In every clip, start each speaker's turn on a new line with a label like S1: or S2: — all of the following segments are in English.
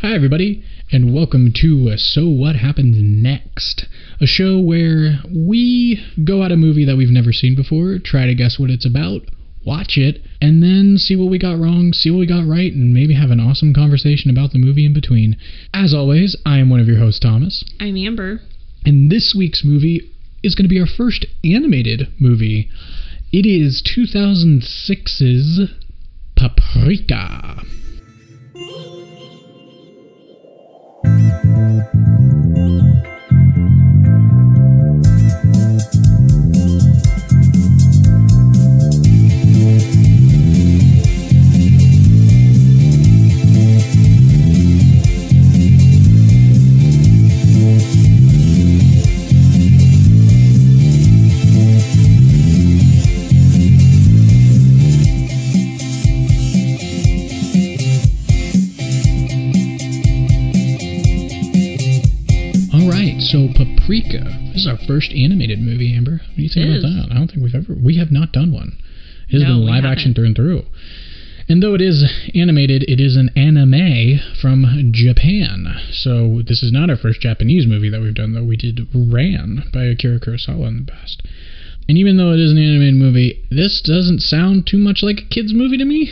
S1: Hi, everybody, and welcome to So What Happens Next, a show where we go at a movie that we've never seen before, try to guess what it's about, watch it, and then see what we got wrong, see what we got right, and maybe have an awesome conversation about the movie in between. As always, I am one of your hosts, Thomas.
S2: I'm Amber.
S1: And this week's movie is going to be our first animated movie. It is 2006's Paprika. So Paprika, this is our first animated movie, Amber. What do you think about that? I don't think we have not done one. It has been live action through and through. And though it is animated, it is an anime from Japan. So this is not our first Japanese movie that we've done, though. We did Ran by Akira Kurosawa in the past. And even though it is an animated movie, this doesn't sound too much like a kid's movie to me.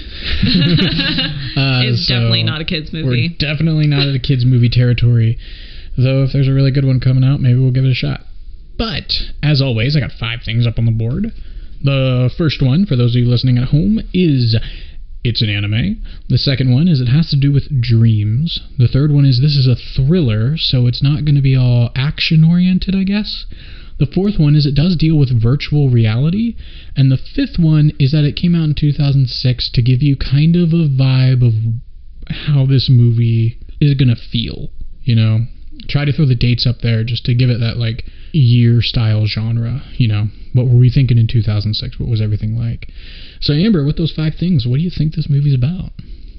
S2: It's definitely not a kid's movie.
S1: We're definitely not at a kid's movie territory. Though if there's a really good one coming out, maybe we'll give it a shot. But, as always, I got 5 things up on the board. The first one, for those of you listening at home, is it's an anime. The second one is it has to do with dreams. The third one is this is a thriller, so it's not going to be all action-oriented, I guess. The fourth one is it does deal with virtual reality. And the fifth one is that it came out in 2006 to give you kind of a vibe of how this movie is going to feel, you know? Try to throw the dates up there just to give it that, like, year-style genre, you know. What were we thinking in 2006? What was everything like? So, Amber, with those 5 things, what do you think this movie's about?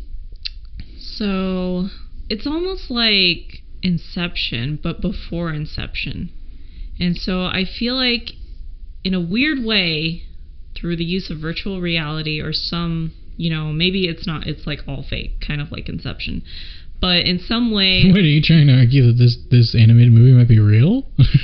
S2: So, it's almost like Inception, but before Inception. And so, I feel like, in a weird way, through the use of virtual reality or some, you know, maybe it's not, it's like all fake, kind of like Inception. But in some way...
S1: What, are you trying to argue that this animated movie might be real?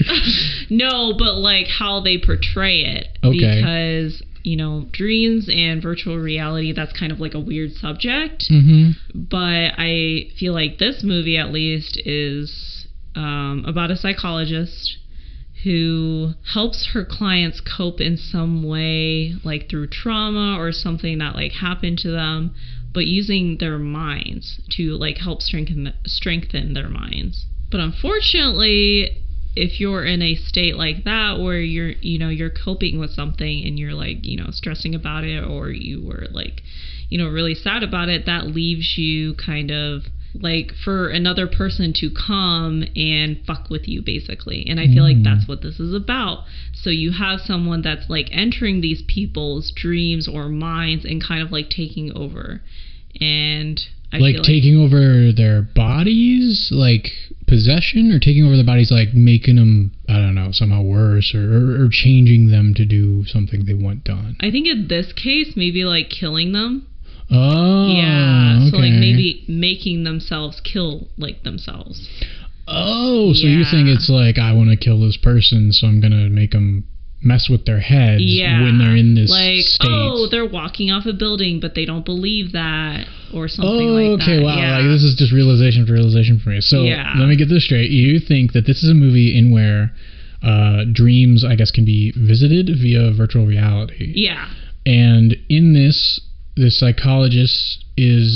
S2: No, but like how they portray it.
S1: Okay.
S2: Because, you know, dreams and virtual reality, that's kind of like a weird subject.
S1: Mm-hmm.
S2: But I feel like this movie, at least, is about a psychologist who helps her clients cope in some way, like through trauma or something that like happened to them, but using their minds to like help strengthen their minds. But unfortunately, if you're in a state like that where you're coping with something and you're like, you know, stressing about it, or you were like, you know, really sad about it, that leaves you kind of like for another person to come and fuck with you, basically. And I feel like that's what this is about. So you have someone that's like entering these people's dreams or minds and kind of like taking over. And I feel like
S1: taking over their bodies, like possession, or taking over their bodies, like making them, I don't know, somehow worse, or changing them to do something they want done.
S2: I think in this case, maybe like killing them.
S1: Oh,
S2: yeah.
S1: Okay.
S2: So like maybe making themselves kill like themselves.
S1: Oh, so you think it's like, I want to kill this person, so I'm gonna make them mess with their heads when they're in this state.
S2: Oh, they're walking off a building, but they don't believe that, or something like that.
S1: Okay, wow, like this is just realization for me. So let me get this straight. You think that this is a movie in where dreams, I guess, can be visited via virtual reality.
S2: Yeah.
S1: And in this psychologist is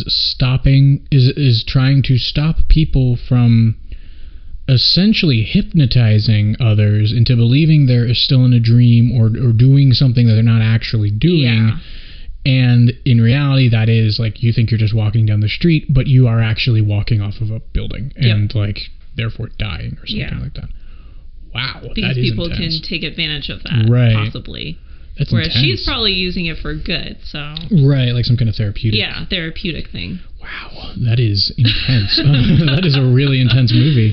S1: trying to stop people from essentially hypnotizing others into believing they're still in a dream or doing something that they're not actually doing.
S2: Yeah.
S1: And in reality, that is like you think you're just walking down the street, but you are actually walking off of a building and like therefore dying or something like that. Wow.
S2: Because
S1: that is
S2: people
S1: intense.
S2: can take advantage of that, possibly.
S1: That's
S2: Whereas
S1: intense.
S2: she's probably using it for good, so...
S1: Right, like some kind of therapeutic.
S2: Yeah, therapeutic thing.
S1: Wow, that is intense. That is a really intense movie.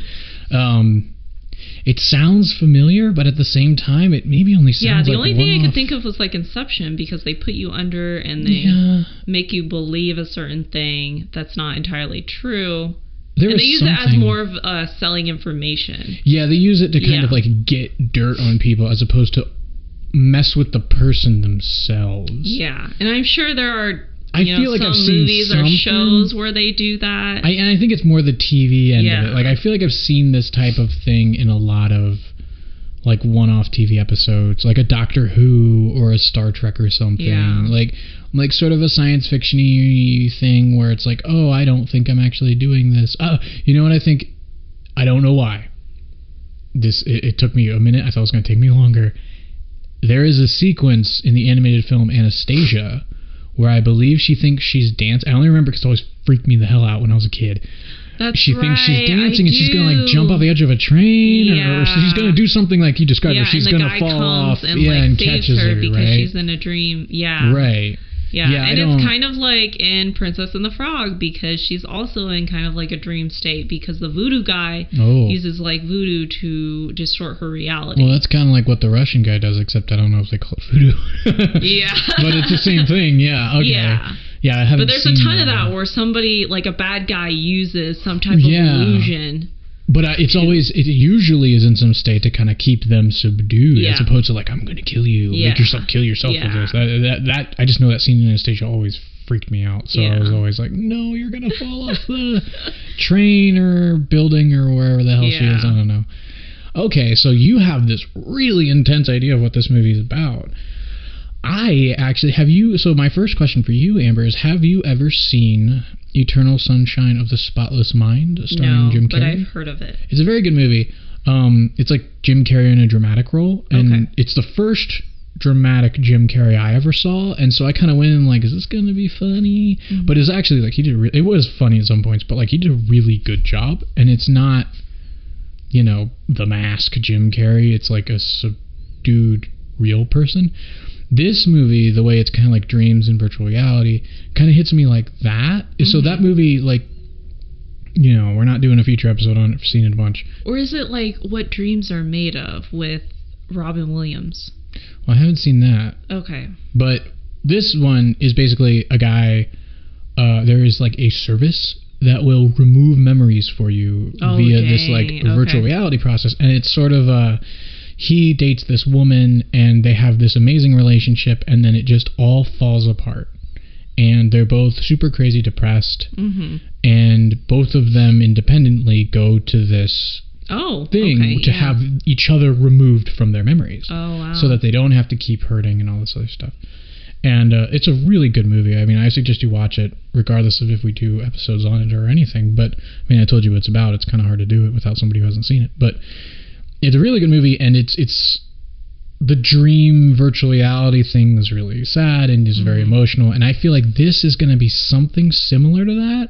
S1: It sounds familiar, but at the same time, it maybe only sounds like
S2: the only thing I could think of was like Inception, because they put you under and they make you believe a certain thing that's not entirely true.
S1: There
S2: and
S1: was
S2: they use
S1: something,
S2: it as more of selling information.
S1: Yeah, they use it to kind of like get dirt on people as opposed to mess with the person themselves.
S2: Yeah, and I'm sure there are
S1: I feel like
S2: some
S1: I've seen
S2: movies or shows where they do that.
S1: And I think it's more the TV end of it. Like, I feel like I've seen this type of thing in a lot of like one-off TV episodes, like a Doctor Who or a Star Trek or something.
S2: Yeah.
S1: Like sort of a science fiction-y thing where it's like, oh, I don't think I'm actually doing this. You know what I think? I don't know why. It took me a minute. I thought it was going to take me longer. There is a sequence in the animated film Anastasia where I believe she thinks she's dancing. I only remember because it always freaked me the hell out when I was a kid. She thinks she's dancing and she's going to like jump off the edge of a train or she's going to do something like you described where she's going to fall off and catches her
S2: because she's in a dream. Yeah.
S1: Right.
S2: Yeah, and it's kind of like in Princess and the Frog because she's also in kind of like a dream state because the voodoo guy uses like voodoo to distort her reality.
S1: Well, that's kind of like what the Russian guy does, except I don't know if they call it voodoo.
S2: Yeah.
S1: But it's the same thing, yeah. Okay. Yeah, I haven't
S2: But there's a ton of that where somebody, like a bad guy, uses some type of illusion.
S1: But it usually is in some state to kind of keep them subdued, as opposed to like, I'm going to kill you, make yourself kill yourself with this. That I just know that scene in Anastasia always freaked me out. So I was always like, no, you're going to fall off the train or building or wherever the hell she is. I don't know. Okay, so you have this really intense idea of what this movie is about. So my first question for you, Amber, is have you ever seen Eternal Sunshine of the Spotless Mind, starring Jim Carrey?
S2: But I've heard of it.
S1: It's a very good movie. It's like Jim Carrey in a dramatic role, and it's the first dramatic Jim Carrey I ever saw, and so I kind of went in like, is this going to be funny? Mm-hmm. But it's actually like it was funny at some points, but like he did a really good job, and it's not, the mask Jim Carrey. It's like a subdued real person. This movie, the way it's kind of like dreams and virtual reality, kind of hits me like that. Mm-hmm. So that movie, like, we're not doing a feature episode on it. I've seen it a bunch.
S2: Or is it like What Dreams Are Made Of with Robin Williams?
S1: Well, I haven't seen that.
S2: Okay.
S1: But this one is basically a guy, there is like a service that will remove memories for you via this like virtual reality process. And it's sort of he dates this woman and they have this amazing relationship, and then it just all falls apart. And they're both super crazy depressed. Mm-hmm. And both of them independently go to this thing to have each other removed from their memories.
S2: Oh, wow.
S1: So that they don't have to keep hurting and all this other stuff. And it's a really good movie. I mean, I suggest you watch it regardless of if we do episodes on it or anything. But, I mean, I told you what it's about. It's kind of hard to do it without somebody who hasn't seen it. But it's a really good movie, and it's the dream virtual reality thing is really sad and is very emotional, and I feel like this is going to be something similar to that.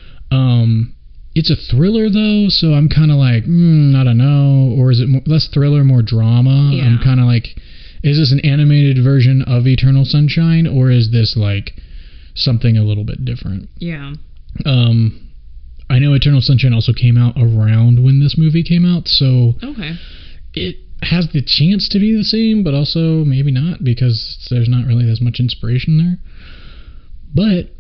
S1: It's a thriller though, so I'm kind of like, I don't know, or is it less thriller, more drama? Yeah. I'm kind of like, is this an animated version of Eternal Sunshine, or is this like something a little bit different?
S2: Yeah.
S1: I know Eternal Sunshine also came out around when this movie came out, so it has the chance to be the same, but also maybe not, because there's not really as much inspiration there. But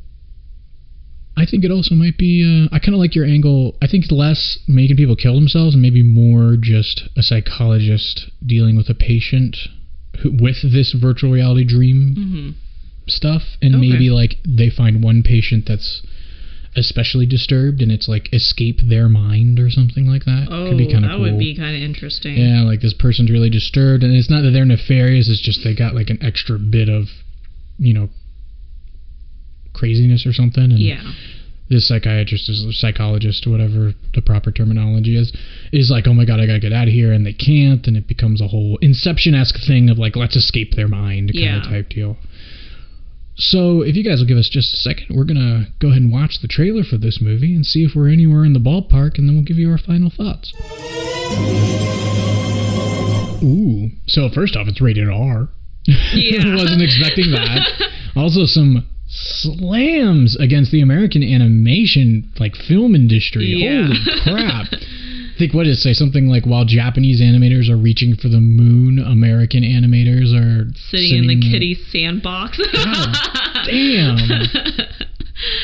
S1: I think it also might be, I kind of like your angle. I think less making people kill themselves and maybe more just a psychologist dealing with a patient with this virtual reality dream stuff, and maybe like they find one patient that's especially disturbed and it's like escape their mind or something like that. Could be kind of cool.
S2: That would be kind of interesting.
S1: Yeah, like this person's really disturbed, and it's not that they're nefarious, it's just they got like an extra bit of craziness or something, and this psychiatrist or psychologist or whatever the proper terminology is like, oh my god, I gotta get out of here, and they can't, and it becomes a whole Inception-esque thing of like, let's escape their mind kind of type deal. So, if you guys will give us just a second, we're going to go ahead and watch the trailer for this movie and see if we're anywhere in the ballpark, and then we'll give you our final thoughts. Ooh. So, first off, it's rated R.
S2: Yeah.
S1: Wasn't expecting that. Also, some slams against the American animation, like, film industry.
S2: Yeah.
S1: Holy crap. I think, what did it say? Something like, while Japanese animators are reaching for the moon, American animators are sitting
S2: in the kiddie sandbox.
S1: God damn.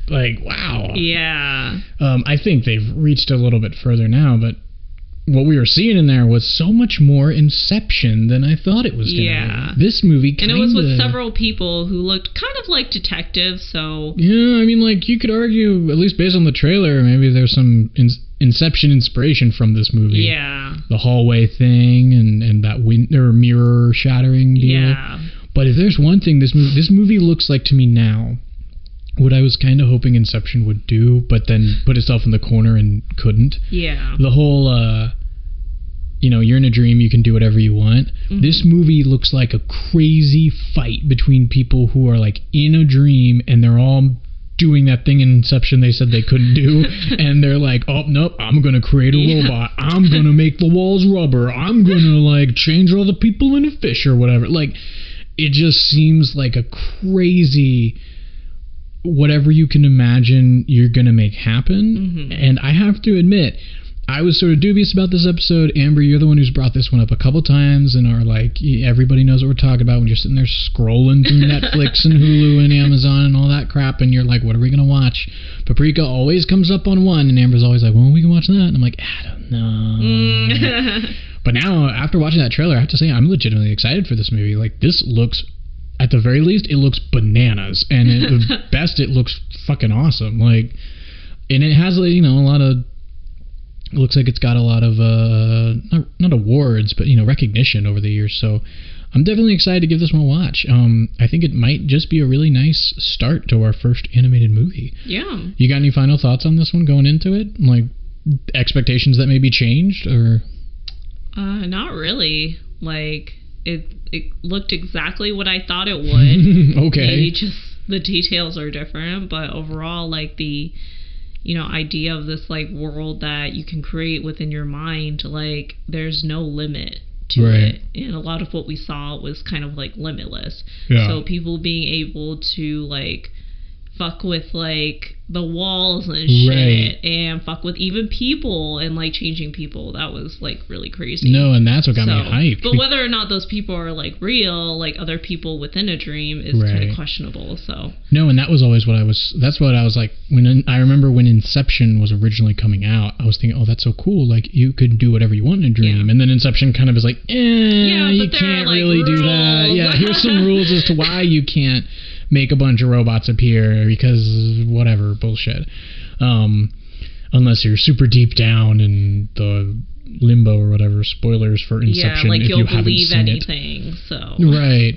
S1: Like, wow.
S2: Yeah.
S1: I think they've reached a little bit further now, but what we were seeing in there was so much more Inception than I thought it was going to be. This movie
S2: and it was with several people who looked kind of like detectives, so...
S1: Yeah, I mean, like, you could argue, at least based on the trailer, maybe there's some Inception inspiration from this movie.
S2: Yeah.
S1: The hallway thing and that mirror shattering deal.
S2: Yeah.
S1: But if there's one thing this movie looks like to me now, what I was kind of hoping Inception would do, but then put itself in the corner and couldn't.
S2: Yeah.
S1: The whole, you're in a dream, you can do whatever you want. Mm-hmm. This movie looks like a crazy fight between people who are like in a dream and they're all doing that thing in Inception they said they couldn't do. And they're like, oh, nope, I'm going to create a robot. I'm going to make the walls rubber. I'm going to like change all the people into fish or whatever. Like, it just seems like a crazy... whatever you can imagine you're going to make happen. Mm-hmm. And I have to admit, I was sort of dubious about this episode. Amber, you're the one who's brought this one up a couple times and are like, everybody knows what we're talking about when you're sitting there scrolling through Netflix and Hulu and Amazon and all that crap, and you're like, what are we going to watch? Paprika always comes up on one, and Amber's always like, well, we can watch that. And I'm like, I don't know. But now, after watching that trailer, I have to say, I'm legitimately excited for this movie. Like, this looks... at the very least, it looks bananas, and at the best, it looks fucking awesome. Like, and it has, a lot of. It looks like it's got a lot of not awards, but recognition over the years. So, I'm definitely excited to give this one a watch. I think it might just be a really nice start to our first animated movie.
S2: Yeah.
S1: You got any final thoughts on this one going into it? Like expectations that maybe changed, or?
S2: Not really. Like. It looked exactly what I thought it would.
S1: Okay.
S2: Maybe just the details are different, but overall, like the, idea of this like world that you can create within your mind, like there's no limit to it. And a lot of what we saw was kind of like limitless. Yeah. So people being able to like fuck with like the walls and shit, and fuck with even people and like changing people, that was like really crazy.
S1: No, and that's what got me hyped.
S2: But whether or not those people are like real, like other people within a dream, is kind of questionable. So
S1: no, and that was always that's what I was like when I remember when Inception was originally coming out. I was thinking, oh, that's so cool, like you could do whatever you want in a dream. And then Inception kind of is like, you can't really do that. Yeah, here's some rules as to why you can't make a bunch of robots appear because whatever bullshit, unless you're super deep down in the limbo or whatever. Spoilers for Inception,
S2: like
S1: if
S2: you'll
S1: you haven't
S2: believe
S1: seen
S2: anything it. So
S1: right.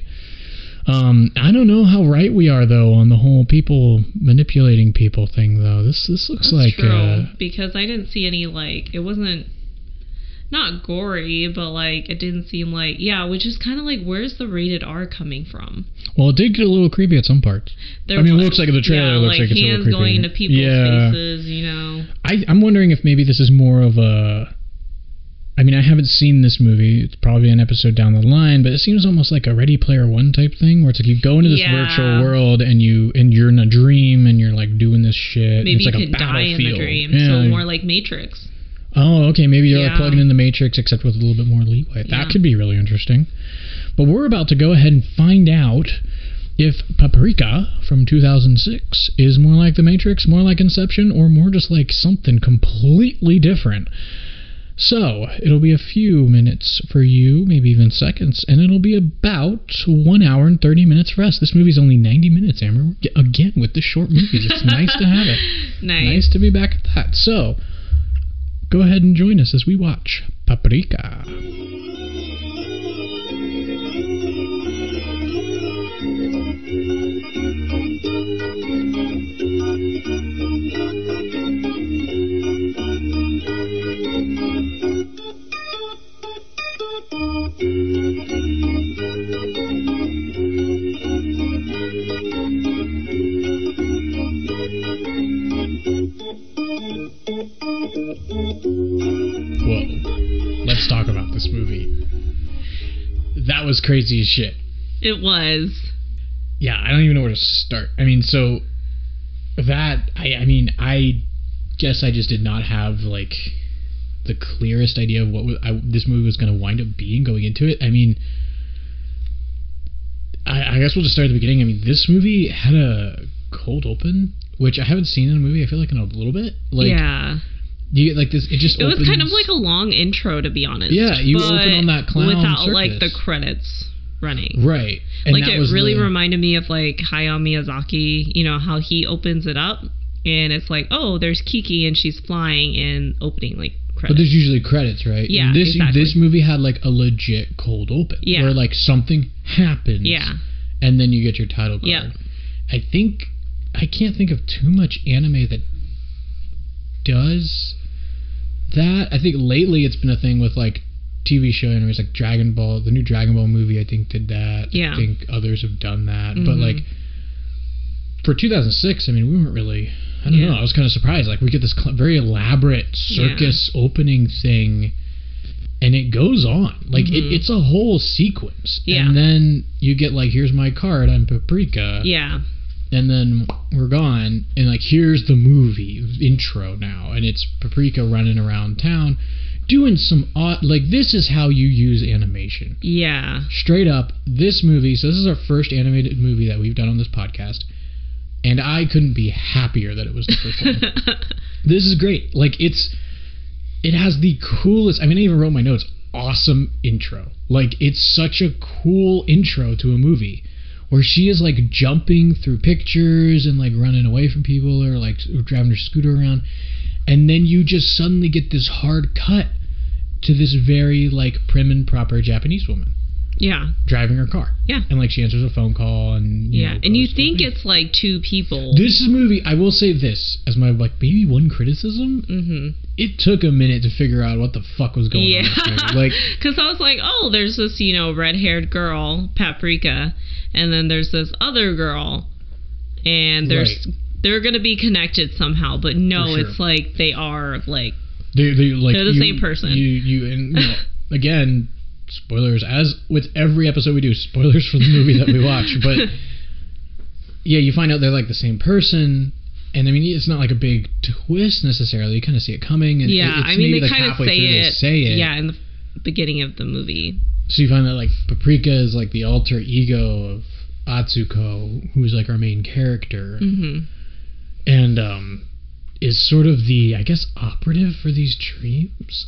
S1: I don't know how right we are though on the whole people manipulating people thing though. This looks like
S2: true, because I didn't see any, like, it wasn't not gory, but like it didn't seem like, which is kind of like, where's the rated R coming from?
S1: Well, it did get a little creepy at some parts. It looks like the trailer looks like it's a little creepy.
S2: Hands going into people's faces,
S1: I'm wondering if maybe this is more of a... I haven't seen this movie. It's probably an episode down the line, but it seems almost like a Ready Player One type thing, where it's like you go into this virtual world and you're in a dream and you're like doing this shit.
S2: Maybe
S1: it's like
S2: you could die in the dream, so more like Matrix.
S1: Oh, okay. Maybe you're like plugging in the Matrix, except with a little bit more leeway. That could be really interesting. But we're about to go ahead and find out if Paprika from 2006 is more like the Matrix, more like Inception, or more just like something completely different. So, it'll be a few minutes for you, maybe even seconds, and it'll be about 1 hour and 30 minutes for us. This movie's only 90 minutes, Amber. Again, with the short movies. It's nice to have it. Nice to be back at that. So, go ahead and join us as we watch Paprika. Let's talk about this movie. That was crazy as shit.
S2: It was.
S1: Yeah, I don't even know where to start. So that I guess I just did not have like the clearest idea of what this movie was going to wind up being going into it. I guess we'll just start at the beginning. This movie had a cold open which I haven't seen in a movie. I feel like in a little bit. Like,
S2: yeah.
S1: You get like this. It
S2: was kind of like a long intro, to be honest.
S1: Yeah, you open on that clown
S2: without
S1: circus.
S2: like the credits running.
S1: Right. And
S2: like it really reminded me of like Hayao Miyazaki. You know how he opens it up, and it's like, oh, there's Kiki and she's flying and opening like credits.
S1: But there's usually credits, right?
S2: Yeah,
S1: and
S2: exactly.
S1: This movie had like a legit cold open.
S2: Yeah.
S1: Where like something happens.
S2: Yeah.
S1: And then you get your title card.
S2: Yeah.
S1: I can't think of too much anime that does that. I think lately it's been a thing with like TV show animes like Dragon Ball. The new Dragon Ball movie, I think, did that.
S2: Yeah.
S1: I think others have done that. But like for 2006, I mean, we weren't really. I don't know. I was kind of surprised. Like we get this very elaborate circus opening thing, and it goes on. Like it's a whole sequence.
S2: Yeah.
S1: And then you get like, here's my card. I'm Paprika.
S2: Yeah.
S1: And then we're gone, and like here's the movie intro now, and it's Paprika running around town doing some odd, like this is how you use animation.
S2: Yeah.
S1: Straight up, this movie, so this is our first animated movie that we've done on this podcast, and I couldn't be happier that it was the first one. This is great. Like it has the coolest, I mean I even wrote my notes, awesome intro. Like it's such a cool intro to a movie. Where she is like jumping through pictures and like running away from people or like driving her scooter around. And then you just suddenly get this hard cut to this very like prim and proper Japanese woman.
S2: Yeah.
S1: Driving her car.
S2: Yeah.
S1: And like she answers a phone call and you know,
S2: and you think it's like two people.
S1: This is a movie, I will say this as my like maybe one criticism. Mm-hmm. It took a minute to figure out what the fuck was going on. In this movie. Like,
S2: because I was like, oh, there's this red-haired girl, Paprika, and then there's this other girl, and they're gonna be connected somehow, but no, it's like they are like they're the same person.
S1: And again. Spoilers, as with every episode we do, spoilers for the movie that we watch. But yeah, you find out they're like the same person, and I mean it's not like a big twist necessarily. You kind of see it coming, and
S2: I mean they kind of say it. Yeah, in the beginning of the movie.
S1: So you find that like Paprika is like the alter ego of Atsuko, who's like our main character, and is sort of the, I guess, operative for these dreams.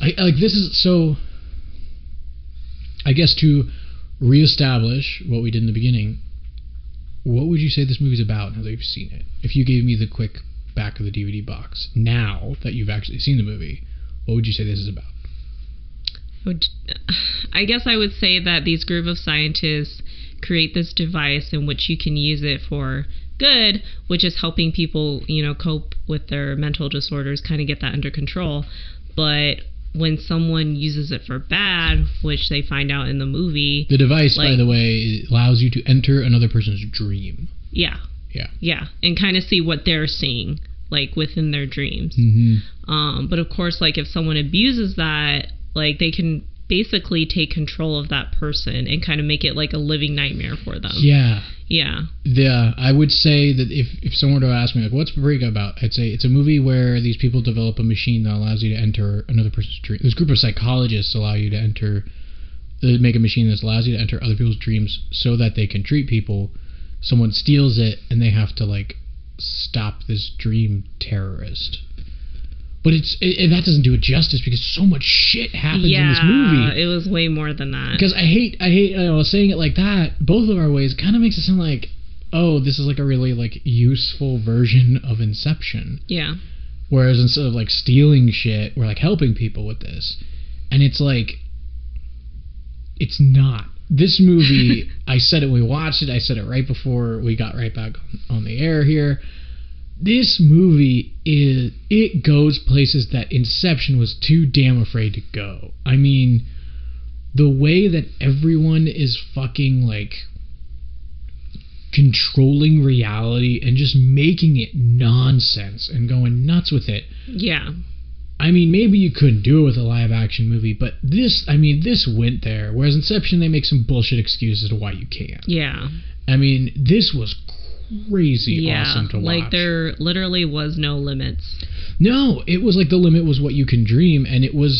S1: I guess to reestablish what we did in the beginning, what would you say this movie's about now that you've seen it? If you gave me the quick back of the DVD box, now that you've actually seen the movie, what would you say this is about?
S2: I guess I would say that these group of scientists create this device in which you can use it for good, which is helping people, cope with their mental disorders, kind of get that under control. But when someone uses it for bad, which they find out in the movie... The device, by the way, allows you to enter another person's dream. Yeah. Yeah. Yeah. And kind of see what they're seeing, like, within their dreams. Mm-hmm. But, of course, like, if someone abuses that, like, they can basically take control of that person and kind of make it, like, a living nightmare for them. Yeah. Yeah. Yeah, I would say that if someone were to ask me, like, what's Paprika about? I'd say it's a movie where these people develop a machine that allows you to enter another person's dream. This group of psychologists allow you to make a machine that allows you to enter other people's dreams so that they can treat people. Someone steals it and they have to, like, stop this dream terrorist. But that doesn't do it justice because so much shit happens in this movie. Yeah, it was way more than that. Because I hate saying it like that. Both of our ways kind of makes it sound like, oh, this is like a really like useful version of Inception. Yeah. Whereas instead of like stealing shit, we're like helping people with this. And it's like, it's not. This movie, I said it when we watched it. I said it right before we got right back on the air here. This movie it goes places that Inception was too damn afraid to go. I mean, the way that everyone is fucking like controlling reality and just making it nonsense and going nuts with it. Yeah. I mean, maybe you couldn't do it with a live action movie, but this went there. Whereas Inception, they make some bullshit excuses to why you can't. Yeah. I mean, this was crazy awesome to watch. Like there literally was no limits. No, it was like the limit was what you can dream, and it was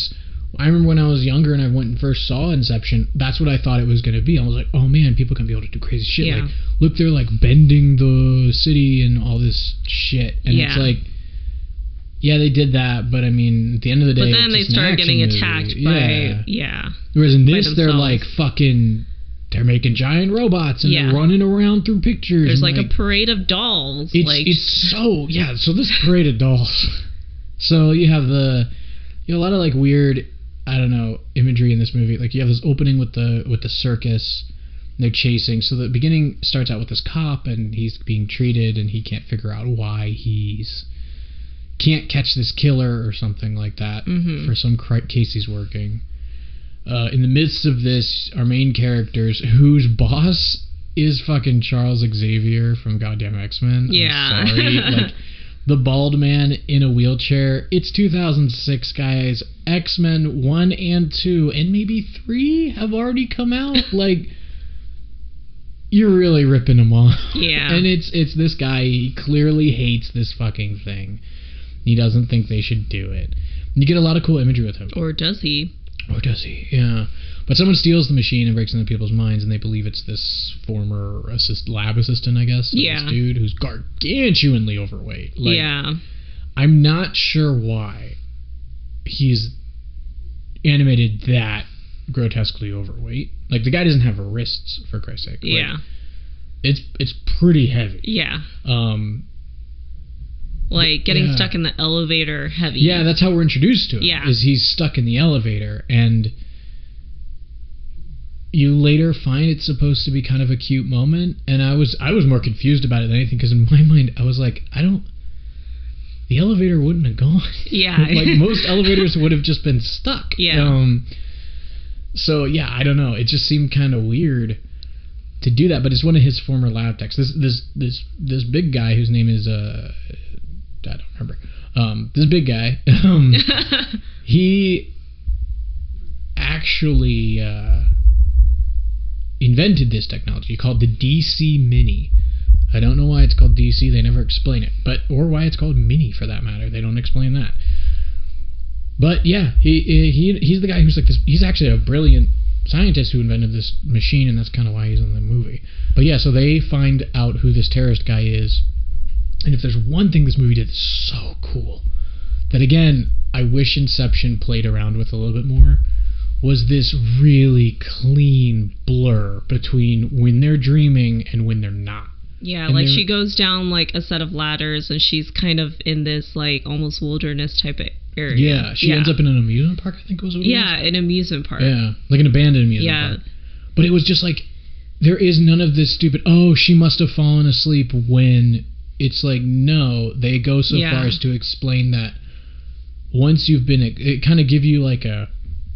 S1: I remember when I was younger and I went and first saw Inception, that's what I thought it was going to be. I was like, oh man, people can be able to do crazy shit.
S2: Yeah.
S1: Like, look, they're like bending the city and all this shit. And it's like, yeah, they did that, but I mean, at the end of the day,
S2: but then they started getting attacked by,
S1: Whereas in this, they're
S2: themselves.
S1: like fucking, they're making giant robots and they're running around through pictures.
S2: There's
S1: and
S2: like a parade of dolls.
S1: It's so, so this parade of dolls. So you have a lot of like weird, I don't know, imagery in this movie. Like you have this opening with the circus. They're chasing. So the beginning starts out with this cop and he's being treated and he can't figure out why he's can't catch this killer or something like that for some case he's working. In the midst of this, our main characters, whose boss is fucking Charles Xavier from goddamn X-Men. I'm sorry. Like, the bald man in a wheelchair. It's 2006, guys. X-Men 1 and 2 and maybe 3 have already come out. Like, you're really ripping him off.
S2: Yeah.
S1: And it's this guy, he clearly hates this fucking thing. He doesn't think they should do it. You get a lot of cool imagery with him.
S2: Or does he?
S1: Yeah. But someone steals the machine and breaks into people's minds, and they believe it's this former lab assistant, I guess.
S2: Yeah.
S1: This dude who's gargantuanly overweight. Like,
S2: yeah.
S1: I'm not sure why he's animated that grotesquely overweight. Like, the guy doesn't have wrists, for Christ's sake. Like,
S2: yeah.
S1: It's pretty heavy.
S2: Yeah. Like getting stuck in the elevator heavy.
S1: Yeah, that's how we're introduced to him.
S2: Yeah.
S1: Is he's stuck in the elevator, and you later find it's supposed to be kind of a cute moment, and I was more confused about it than anything, because in my mind I was like, the elevator wouldn't have gone.
S2: Yeah.
S1: Like most elevators would have just been stuck.
S2: Yeah.
S1: So yeah, I don't know. It just seemed kind of weird to do that, but it's one of his former lab techs. This big guy whose name is I don't remember. This big guy, he actually invented this technology called the DC Mini. I don't know why it's called DC. They never explain it, or why it's called Mini for that matter. They don't explain that. But yeah, he's the guy who's like this. He's actually a brilliant scientist who invented this machine, and that's kind of why he's in the movie. But yeah, so they find out who this terrorist guy is. And if there's one thing this movie did so cool, that again, I wish Inception played around with a little bit more, was this really clean blur between when they're dreaming and when they're not.
S2: Yeah,
S1: and
S2: like she goes down like a set of ladders and she's kind of in this like almost wilderness type of area.
S1: Yeah, she ends up in an amusement park, I think was what it was.
S2: Yeah, an amusement park.
S1: Yeah, like an abandoned amusement park. But it was just like, there is none of this stupid, she must have fallen asleep when... It's like, no, they go so far as to explain that once you've been, it kind of give you like a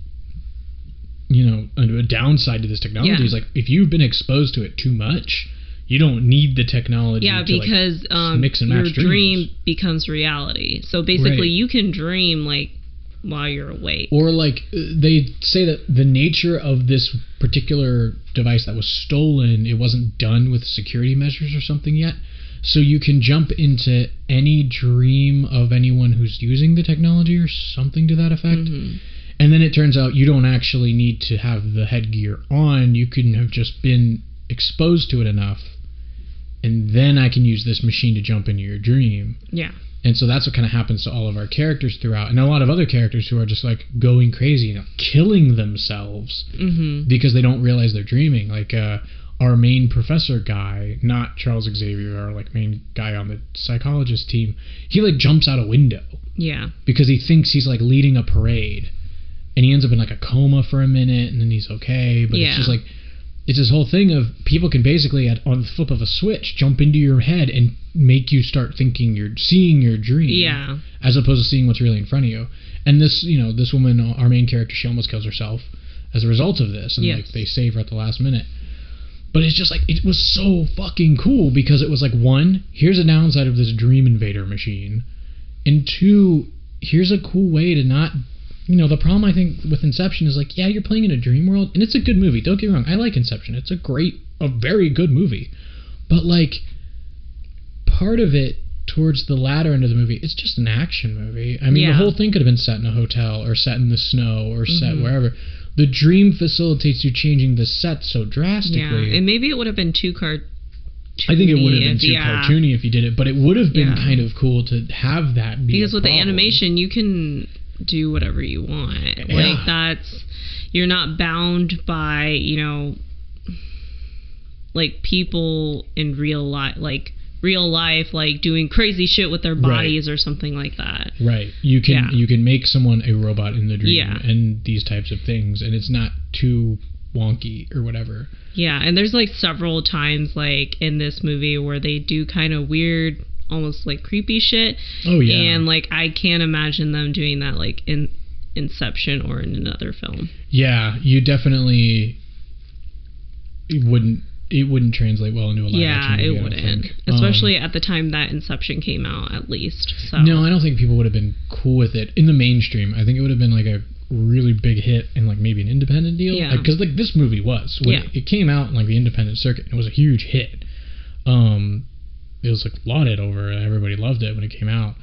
S1: downside to this technology. It's like, if you've been exposed to it too much, you don't need the technology to
S2: because
S1: mix and match
S2: your dream becomes reality. So basically you can dream like while you're awake.
S1: Or like they say that the nature of this particular device that was stolen, it wasn't done with security measures or something yet. So you can jump into any dream of anyone who's using the technology or something to that effect. Mm-hmm. And then it turns out you don't actually need to have the headgear on. You can have just been exposed to it enough. And then I can use this machine to jump into your dream.
S2: Yeah.
S1: And so that's what kind of happens to all of our characters throughout. And a lot of other characters who are just like going crazy, killing themselves because they don't realize they're dreaming. Like, our main professor guy, not Charles Xavier, our like main guy on the psychologist team, he like jumps out a window.
S2: Yeah.
S1: Because he thinks he's like leading a parade. And he ends up in like a coma for a minute and then he's okay. But it's just like, it's this whole thing of people can basically on the flip of a switch jump into your head and make you start thinking you're seeing your dream.
S2: Yeah.
S1: As opposed to seeing what's really in front of you. And this, this woman, our main character, she almost kills herself as a result of this. And like they save her at the last minute. But it's just like, it was so fucking cool because it was like, one, here's a downside of this Dream Invader machine. And two, here's a cool way to not, the problem I think with Inception is like, yeah, you're playing in a dream world. And it's a good movie. Don't get me wrong. I like Inception. It's a very good movie. But like, part of it towards the latter end of the movie, it's just an action movie. I mean, the whole thing could have been set in a hotel or set in the snow or set wherever. The dream facilitates you changing the set so drastically.
S2: Yeah, and maybe it would have been too cartoony.
S1: I think it would have been too cartoony if you did it, but it would have been kind of cool to have that be
S2: because with the animation, you can do whatever you want. Like you're not bound by, you know, like people in real life, like doing crazy shit with their bodies or something like that.
S1: Right. You can make someone a robot in the dream and these types of things, and it's not too wonky or whatever.
S2: Yeah, and there's like several times like in this movie where they do kind of weird, almost like creepy shit.
S1: Oh yeah.
S2: And like I can't imagine them doing that like in Inception or in another film.
S1: Yeah, you definitely it wouldn't translate well into a live action movie. Yeah, it wouldn't.
S2: Especially at the time that Inception came out, at least. So.
S1: No, I don't think people would have been cool with it in the mainstream. I think it would have been like a really big hit and like maybe an independent deal. Yeah. Because like this movie was when it came out in like the independent circuit, it was a huge hit. It was like lauded over. Everybody loved it when it came out.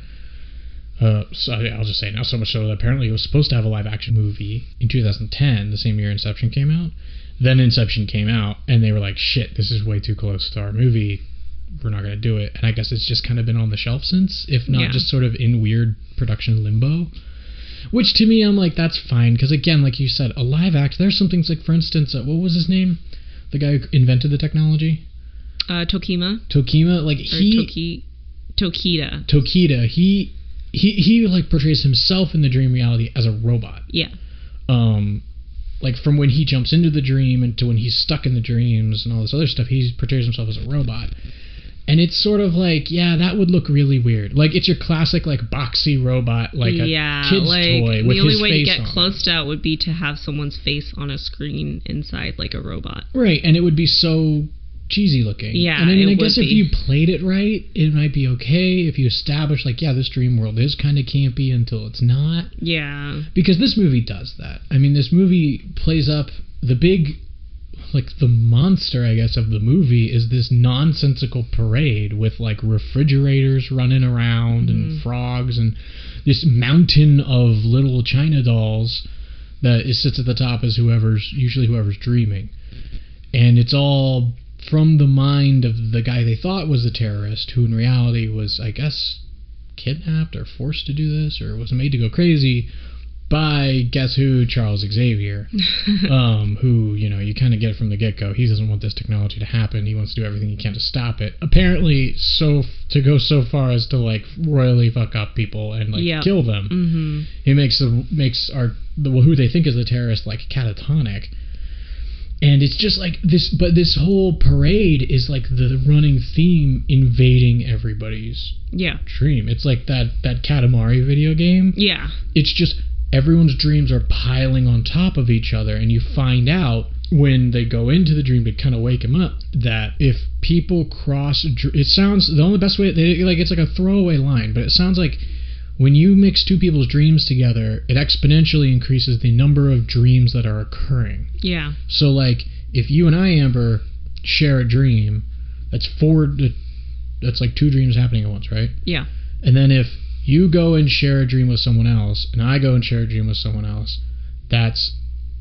S1: So I'll just say now, so much so that apparently it was supposed to have a live action movie in 2010, the same year Inception came out. Then Inception came out, and they were like, shit, this is way too close to our movie. We're not going to do it. And I guess it's just kind of been on the shelf since, if not just sort of in weird production limbo. Which to me, I'm like, that's fine. Because again, like you said, a live act, there's some things like, for instance, what was his name? The guy who invented the technology?
S2: Tokima.
S1: Tokima? Like
S2: Tokita.
S1: Tokita. He like portrays himself in the dream reality as a robot.
S2: Yeah.
S1: Like from when he jumps into the dream and to when he's stuck in the dreams and all this other stuff, he portrays himself as a robot. And it's sort of like, yeah, that would look really weird. Like it's your classic like boxy robot, like a kid's toy with his face on. The only way to get
S2: close to it would be to have someone's face on a screen inside like a robot.
S1: Right, and it would be so cheesy looking.
S2: Yeah,
S1: and I mean, I guess if you played it right, it might be okay. If you establish like, yeah, this dream world is kind of campy until it's not.
S2: Yeah.
S1: Because this movie does that. I mean, this movie plays up the big, like the monster, I guess, of the movie is this nonsensical parade with like refrigerators running around and frogs and this mountain of little China dolls that sits at the top as whoever's dreaming. And it's all from the mind of the guy they thought was the terrorist, who in reality was, I guess, kidnapped or forced to do this, or was made to go crazy by, guess who, Charles Xavier, who, you know, you kind of get from the get-go, he doesn't want this technology to happen, he wants to do everything he can to stop it. Apparently, to go so far as to, like, royally fuck up people and, like, kill them. Mm-hmm. He makes who they think is the terrorist, like, catatonic. And it's just like this, but this whole parade is like the running theme invading everybody's dream. It's like that Katamari video game.
S2: Yeah.
S1: It's just everyone's dreams are piling on top of each other, and you find out when they go into the dream to kind of wake them up that if people cross, it sounds, the only best way, it's like a throwaway line, but it sounds like when you mix two people's dreams together, it exponentially increases the number of dreams that are occurring.
S2: Yeah.
S1: So, like, if you and I, Amber, share a dream, that's like two dreams happening at once, right?
S2: Yeah.
S1: And then if you go and share a dream with someone else, and I go and share a dream with someone else, it's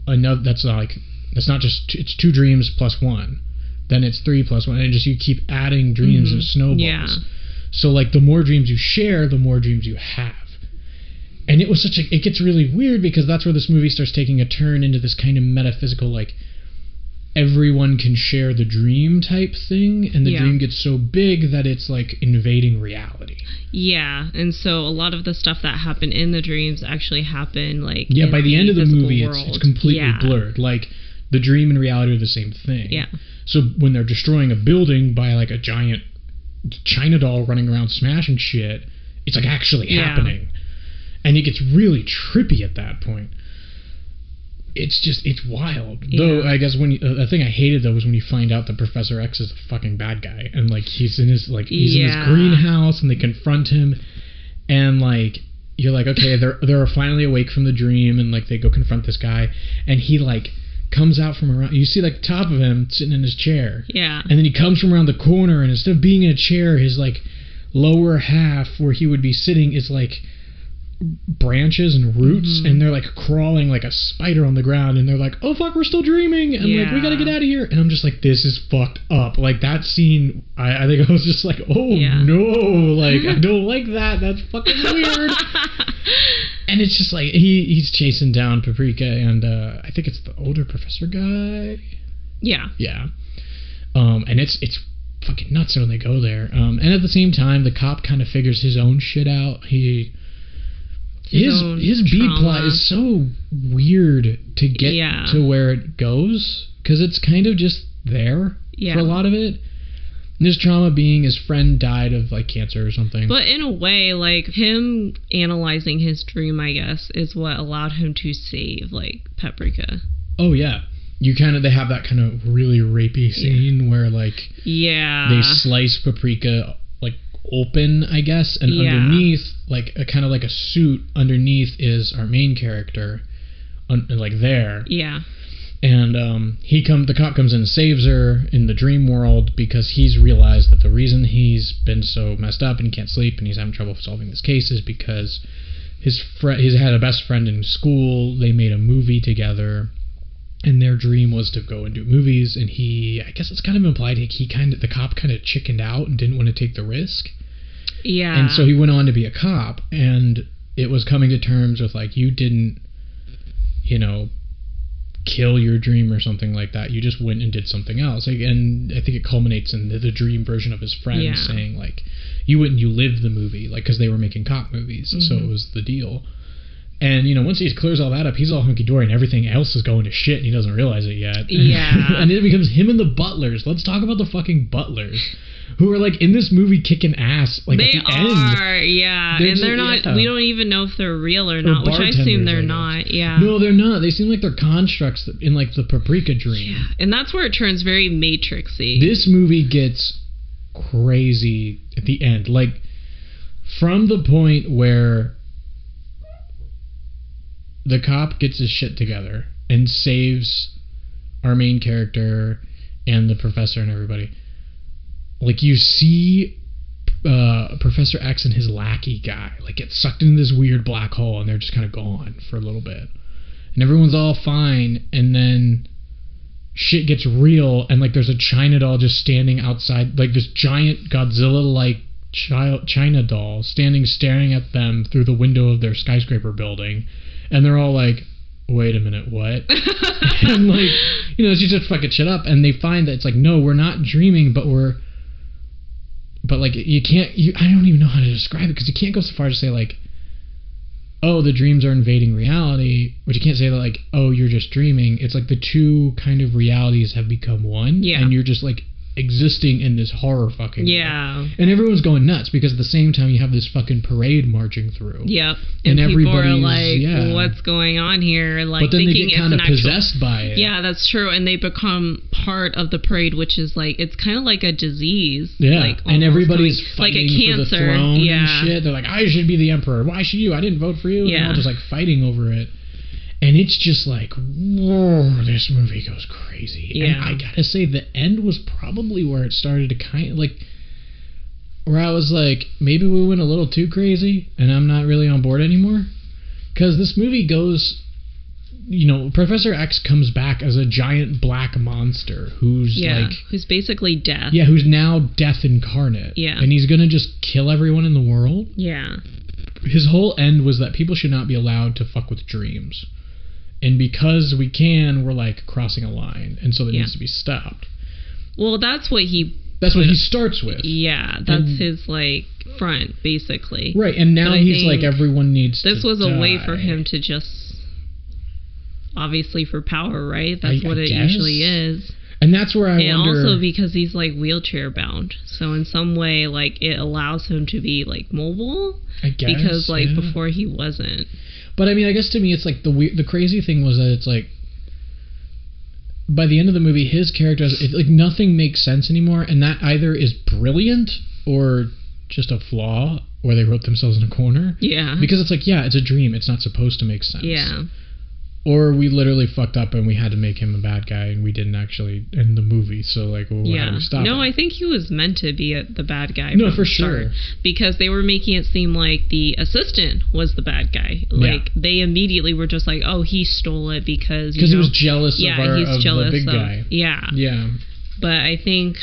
S1: two dreams plus one. Then it's 3 plus 1, and you keep adding dreams and snowballs.
S2: Yeah.
S1: So, like, the more dreams you share, the more dreams you have. And it gets really weird because that's where this movie starts taking a turn into this kind of metaphysical, like, everyone can share the dream type thing, and the dream gets so big that it's, like, invading reality.
S2: Yeah, and so a lot of the stuff that happened in the dreams actually happened, like,
S1: by the end of the movie, it's completely blurred. Like, the dream and reality are the same thing.
S2: Yeah.
S1: So when they're destroying a building by, like, a giant China doll running around smashing shit, it's like actually happening, and it gets really trippy at that point. It's wild. Though I guess the thing I hated though was when you find out that Professor X is a fucking bad guy, and like he's in his greenhouse and they confront him, and like you're like, okay, they're finally awake from the dream, and like they go confront this guy, and he like comes out from around, you see like top of him sitting in his chair, and then he comes from around the corner, and instead of being in a chair, his like lower half where he would be sitting is like branches and roots, and they're like crawling like a spider on the ground, and they're like, oh fuck, we're still dreaming, and like, we gotta get out of here. And I'm just like, this is fucked up. Like that scene, I think I was just like, oh no, like I don't like that. That's fucking weird. And it's just like he's chasing down Paprika, and I think it's the older professor guy.
S2: Yeah.
S1: And it's fucking nuts when they go there. And at the same time, the cop kind of figures his own shit out. His B plot is so weird to get to where it goes, because it's kind of just there for a lot of it. And his trauma being his friend died of like cancer or something.
S2: But in a way, like him analyzing his dream, I guess, is what allowed him to save like Paprika.
S1: Oh yeah. They have that kind of really rapey scene where like they slice Paprika like open, I guess, and underneath, like a kind of like a suit underneath is our main character, like there.
S2: Yeah.
S1: And the cop comes in and saves her in the dream world, because he's realized that the reason he's been so messed up and he can't sleep and he's having trouble solving this case is because he's had a best friend in school. They made a movie together, and their dream was to go and do movies, and I guess it's kind of implied the cop kind of chickened out and didn't want to take the risk.
S2: Yeah.
S1: And so he went on to be a cop, and it was coming to terms with like, you didn't, kill your dream or something like that. You just went and did something else. Like, and I think it culminates in the dream version of his friend saying like, you went and you lived the movie, like, because they were making cop movies, so it was the deal. And, once he clears all that up, he's all hunky-dory, and everything else is going to shit, and he doesn't realize it yet.
S2: Yeah.
S1: And it becomes him and the butlers. Let's talk about the fucking butlers, who are, like, in this movie kicking ass, like, at the end.
S2: They are, yeah. And they're not, we don't even know if they're real or not, which I assume they're not, yeah.
S1: No, they're not. They seem like they're constructs in, like, the Paprika dream.
S2: Yeah, and that's where it turns very Matrixy.
S1: This movie gets crazy at the end. Like, from the point where the cop gets his shit together and saves our main character and the professor and everybody. Like, you see Professor X and his lackey guy like get sucked into this weird black hole, and they're just kind of gone for a little bit. And everyone's all fine, and then shit gets real, and like there's a China doll just standing outside, like this giant Godzilla-like China doll staring at them through the window of their skyscraper building. And they're all like, wait a minute, what? And like, she's just fucking shit up. And they find that it's like, no, we're not dreaming, but like, I don't even know how to describe it, because you can't go so far as to say like, oh, the dreams are invading reality, but you can't say that like, oh, you're just dreaming. It's like the two kind of realities have become one. Yeah. And you're just like existing in this horror fucking world. And everyone's going nuts, because at the same time you have this fucking parade marching through.
S2: Yep. And people are like, what's going on here? Like,
S1: but then they get kind of possessed by it.
S2: Yeah, that's true. And they become part of the parade, which is like, it's kind of like a disease.
S1: Yeah.
S2: Like,
S1: and everybody's fighting
S2: like a cancer.
S1: For the throne and shit. They're like, I should be the emperor. Why should you? I didn't vote for you. And they're all just like fighting over it. And it's just like, whoa, this movie goes crazy. Yeah. And I gotta say, the end was probably where it started to kind of like, where I was like, maybe we went a little too crazy and I'm not really on board anymore. Because this movie goes, Professor X comes back as a giant black monster who's
S2: who's basically death.
S1: Yeah, who's now death incarnate.
S2: Yeah.
S1: And he's gonna just kill everyone in the world.
S2: Yeah.
S1: His whole end was that people should not be allowed to fuck with dreams. And because we can, we're like crossing a line, and so that needs to be stopped.
S2: Well, that's what he
S1: starts with.
S2: Yeah, that's his like front, basically.
S1: Right, and now he's like, everyone needs to die.
S2: This was a way for him to just, obviously for power, right? That's what it usually is.
S1: And that's where I wonder.
S2: And also because he's like wheelchair bound, so in some way, like it allows him to be like mobile.
S1: I guess,
S2: because like before he wasn't.
S1: But I mean, I guess to me, it's like the crazy thing was that it's like, by the end of the movie, his character, like nothing makes sense anymore, and that either is brilliant or just a flaw, or they wrote themselves in a corner.
S2: Yeah.
S1: Because it's like, it's a dream. It's not supposed to make sense.
S2: Yeah.
S1: Or we literally fucked up and we had to make him a bad guy and we didn't actually end the movie. So, like, well, how do we stop
S2: No,
S1: it?
S2: I think he was meant to be the bad guy.
S1: No,
S2: from
S1: for
S2: the start,
S1: sure.
S2: because they were making it seem like the assistant was the bad guy. Like, they immediately were just like, oh, he stole it because
S1: he was jealous of,
S2: he's jealous
S1: the big guy.
S2: Yeah.
S1: Yeah.
S2: But I think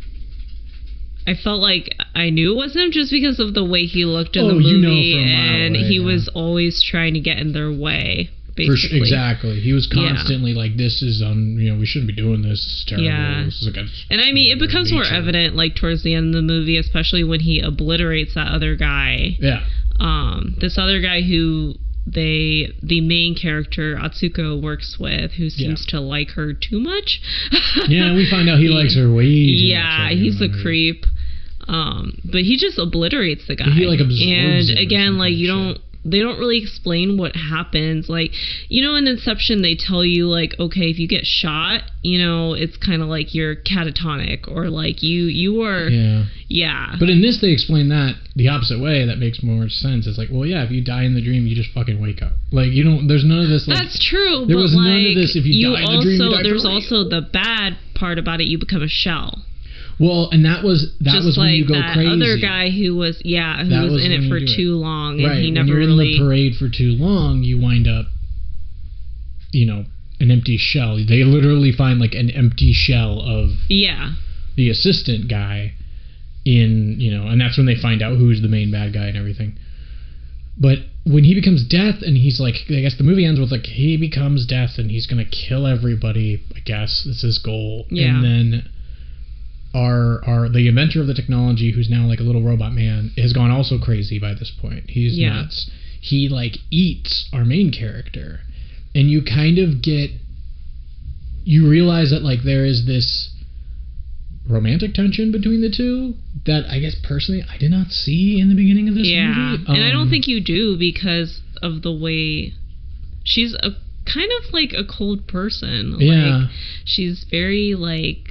S2: I felt like I knew it was him just because of the way he looked in the movie,
S1: for a mile
S2: and
S1: away,
S2: he was always trying to get in their way. Basically.
S1: Exactly. He was constantly like, this is we shouldn't be doing this. This is terrible.
S2: Yeah.
S1: This is
S2: and I mean, it becomes more evident, like, towards the end of the movie, especially when he obliterates that other guy.
S1: Yeah.
S2: This other guy who the main character, Atsuko, works with, who seems to like her too much.
S1: Yeah, we find out he likes her way too much.
S2: Yeah, he's a creep. But he just obliterates the guy.
S1: He, like, absorbs
S2: and
S1: him
S2: again, like, they don't really explain what happens. Like, in Inception, they tell you, like, okay, if you get shot, it's kind of like you're catatonic, or like you are. Yeah.
S1: But in this, they explain that the opposite way. That makes more sense. It's like, well, yeah, if you die in the dream, you just fucking wake up. Like, there's none of this. Like,
S2: that's true.
S1: There
S2: but
S1: was
S2: like,
S1: none of this. If you die in the dream, you die
S2: there's
S1: for real.
S2: also the bad part about it. You become a shell.
S1: Well, and that was
S2: just
S1: when
S2: like
S1: you go
S2: that
S1: crazy.
S2: Other guy who was in it for too long, and he never
S1: when you're
S2: really
S1: in the parade for too long, you wind up, an empty shell. They literally find like an empty shell of the assistant guy and that's when they find out who's the main bad guy and everything. But when he becomes Death, and he's like, I guess the movie ends with like he becomes Death and he's gonna kill everybody. I guess that's his goal.
S2: Yeah.
S1: And then the inventor of the technology, who's now like a little robot man, has gone also crazy by this point. He's nuts. He like eats our main character, and you kind of you realize that like there is this romantic tension between the two that I guess personally I did not see in the beginning of this movie.
S2: And I don't think you do, because of the way she's a kind of like a cold person. Like, she's very like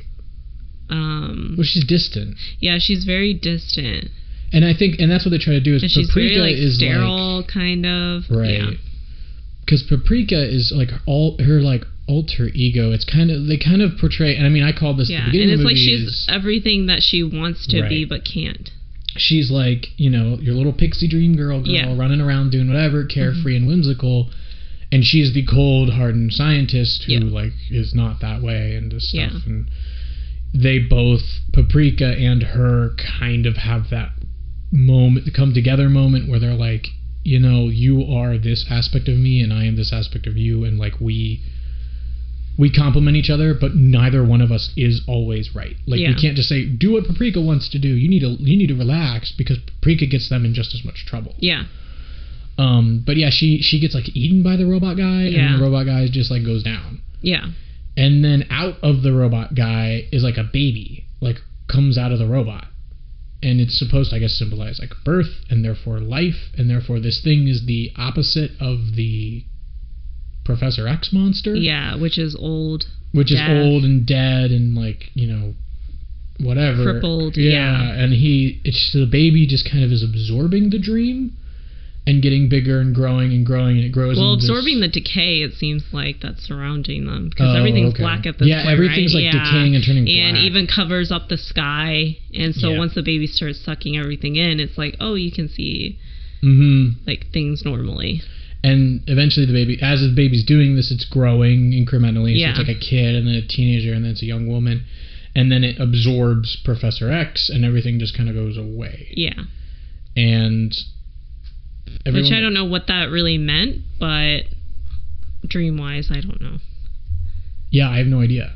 S1: well, she's distant.
S2: Yeah, she's very distant.
S1: And I think, and that's what they try to do is,
S2: and she's
S1: Paprika
S2: very, like,
S1: is
S2: sterile,
S1: like,
S2: kind of.
S1: Right. Because Paprika is like her like alter ego. It's they kind of portray, and I mean, I called this the beginning of the movie.
S2: And it's like she's everything that she wants to be but can't.
S1: She's like, your little pixie dream girl running around doing whatever, carefree and whimsical. And she's the cold, hardened scientist who like is not that way and this stuff. And they both, Paprika and her, kind of have that come together moment where they're like, you are this aspect of me and I am this aspect of you, and like we complement each other, but neither one of us is always right. Like we can't just say, do what Paprika wants to do. You need to relax, because Paprika gets them in just as much trouble.
S2: Yeah.
S1: But yeah, she gets like eaten by the robot guy, and the robot guy just like goes down.
S2: Yeah.
S1: And then out of the robot guy is like a baby, like comes out of the robot. And it's supposed to, I guess, symbolize like birth and therefore life, and therefore this thing is the opposite of the Professor X monster.
S2: Yeah, which is old.
S1: Which is old and dead and like, whatever.
S2: Crippled.
S1: Yeah. And the baby just kind of is absorbing the dream and getting bigger and growing, and it grows.
S2: Well, absorbing the decay, it seems like, that's surrounding them, because everything's black at this point.
S1: Yeah, everything's like decaying and turning black.
S2: And even covers up the sky. And so once the baby starts sucking everything in, it's like, oh, you can see like things normally.
S1: And eventually as the baby's doing this, it's growing incrementally. So it's like a kid, and then a teenager, and then it's a young woman. And then it absorbs Professor X, and everything just kind of goes away.
S2: Yeah.
S1: And
S2: which I don't know what that really meant, but dream-wise, I don't know.
S1: Yeah, I have no idea.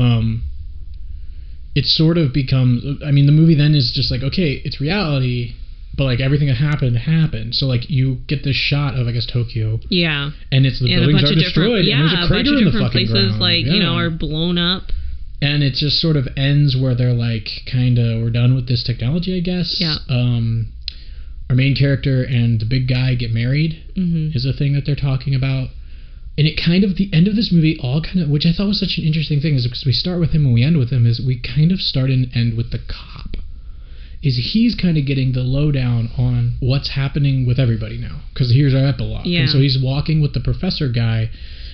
S1: It sort of becomes, I mean, the movie then is just like, okay, it's reality, but like everything that happened. So like you get this shot of, I guess, Tokyo.
S2: Yeah.
S1: And it's the buildings are destroyed, and there's a crater in the fucking ground.
S2: Places like, are blown up.
S1: And it just sort of ends where they're like, kind of, we're done with this technology, I guess.
S2: Yeah.
S1: Our main character and the big guy get married is a thing that they're talking about. And it kind of, the end of this movie all kind of, which I thought was such an interesting thing, is because we start with him and we end with him, is we kind of start and end with the cop. Is he's kind of getting the lowdown on what's happening with everybody now. Because here's our epilogue.
S2: Yeah.
S1: And so he's walking with the professor guy,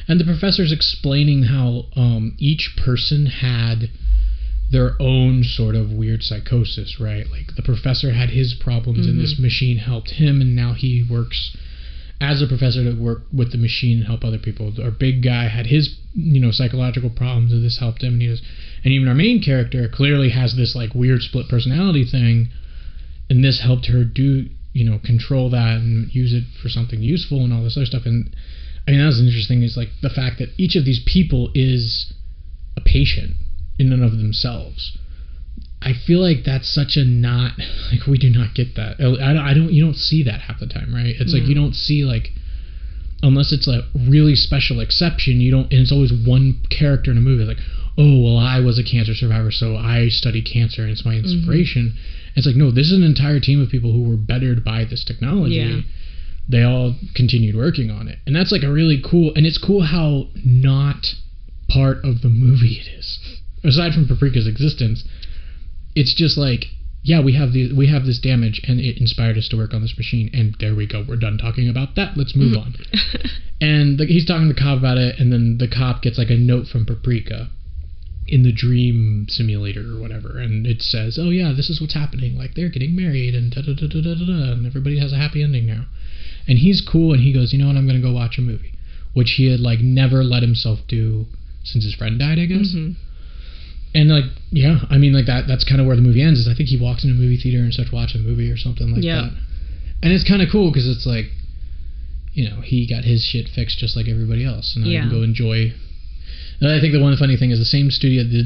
S1: And the professor's explaining how each person had their own sort of weird psychosis, right? Like the professor had his problems and this machine helped him, and now he works as a professor to work with the machine and help other people. Our big guy had his, psychological problems and this helped him, and even our main character clearly has this like weird split personality thing, and this helped her do, control that and use it for something useful and all this other stuff. And I mean, that was interesting, is like the fact that each of these people is a patient in and of themselves. I feel like that's such a not, like, we do not get that. You don't see that half the time, right? It's like you don't see, like, unless it's a really special exception, and it's always one character in a movie. It's like, oh, well, I was a cancer survivor, so I study cancer and it's my inspiration. It's like, no, this is an entire team of people who were bettered by this technology. Yeah. They all continued working on it. And that's like a really cool, and it's cool how not part of the movie it is. Aside from Paprika's existence, it's just like, yeah, we have this damage, and it inspired us to work on this machine, and there we go. We're done talking about that. Let's move on. And he's talking to the cop about it, and then the cop gets like a note from Paprika in the dream simulator or whatever, and it says, oh yeah, this is what's happening. Like, they're getting married, and da-da-da-da-da-da, and everybody has a happy ending now. And he's cool, and he goes, you know what, I'm going to go watch a movie, which he had like never let himself do since his friend died, I guess. And like, yeah, I mean, like that's kind of where the movie ends, is I think he walks into a movie theater and starts watching a movie or something like that. And it's kind of cool because it's like, he got his shit fixed just like everybody else, and I can go enjoy. And I think the one funny thing is the same studio that did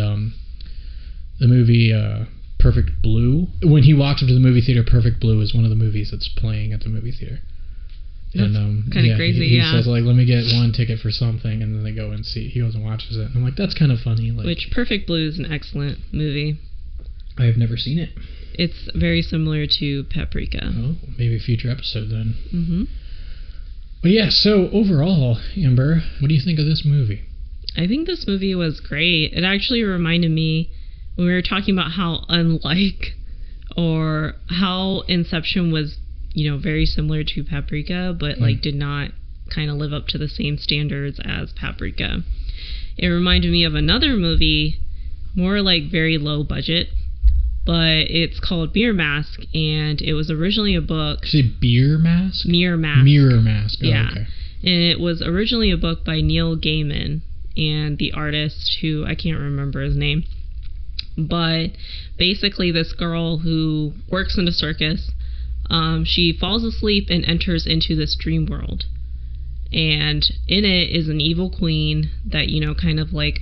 S1: the movie Perfect Blue. When he walks up to the movie theater, Perfect Blue is one of the movies that's playing at the movie theater.
S2: That's kind of crazy.
S1: He says, like, let me get one ticket for something, and then they go and see. He goes and watches it, and I'm like, that's kind of funny. Like,
S2: which Perfect Blue is an excellent movie.
S1: I have never seen it.
S2: It's very similar to Paprika.
S1: Oh, maybe a future episode then. But yeah, so overall, Amber, what do you think of this movie?
S2: I think this movie was great. It actually reminded me when we were talking about how unlike, or how Inception was, very similar to Paprika, but like did not kind of live up to the same standards as Paprika. It reminded me of another movie, more like very low budget, but it's called Mirror Mask, and it was originally a book.
S1: Did you say Beer Mask?
S2: Mirror Mask.
S1: Mirror Mask. Oh,
S2: yeah.
S1: Okay.
S2: And it was originally a book by Neil Gaiman and the artist who I can't remember his name. But basically this girl who works in a circus, she falls asleep and enters into this dream world. And in it is an evil queen that, kind of like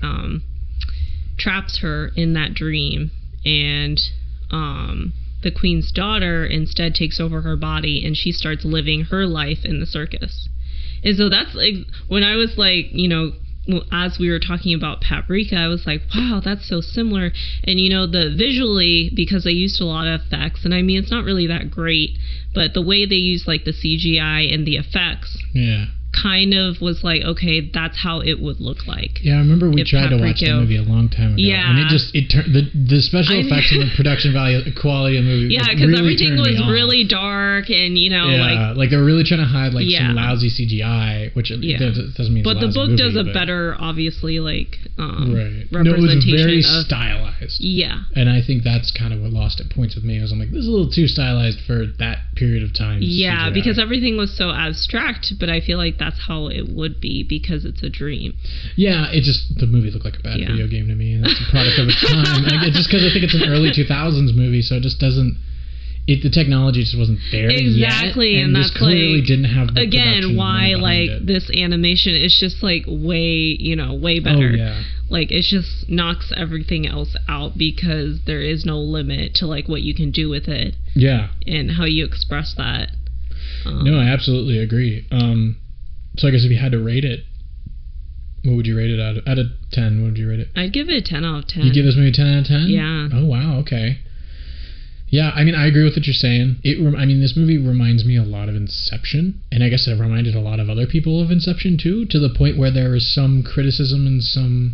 S2: traps her in that dream. And the queen's daughter instead takes over her body, and she starts living her life in the circus. And so that's like, when I was like, as we were talking about Paprika, I was like, wow, that's so similar. And the visually, because they used a lot of effects, and I mean, it's not really that great, but the way they use like the CGI and the effects, kind of was like, okay, that's how it would look like.
S1: Yeah, I remember we tried to watch the movie a long time ago.
S2: Yeah.
S1: And it turned the special effects and the production value, quality of the movie.
S2: Yeah, because really everything was really dark, and
S1: like they were really trying to hide like some lousy CGI, which doesn't mean.
S2: But the book does a better, obviously, like representation. No, it was
S1: very stylized.
S2: Yeah.
S1: And I think that's kind of what lost at points with me. I'm like, this is a little too stylized for that period of time.
S2: Yeah,
S1: CGI.
S2: Because everything was so abstract, but I feel like that's how it would be because it's a dream.
S1: Yeah, the movie looked like a bad video game to me, and it's a product of its time. Just because I think it's an early 2000s movie, so it just doesn't. The technology just wasn't there
S2: exactly,
S1: yet,
S2: and that's
S1: clearly
S2: like
S1: didn't have the
S2: again why like
S1: it.
S2: This animation is just like way better.
S1: Oh, yeah.
S2: Like it just knocks everything else out because there is no limit to like what you can do with it.
S1: Yeah,
S2: and how you express that.
S1: No, I absolutely agree. So I guess if you had to rate it, what would you rate it out of 10? What would you rate it?
S2: I'd give it a 10 out of 10.
S1: You give this movie a 10 out of 10?
S2: Yeah.
S1: Oh, wow. Okay. Yeah, I mean, I agree with what you're saying. This movie reminds me a lot of Inception, and I guess it reminded a lot of other people of Inception, too, to the point where there was some criticism and some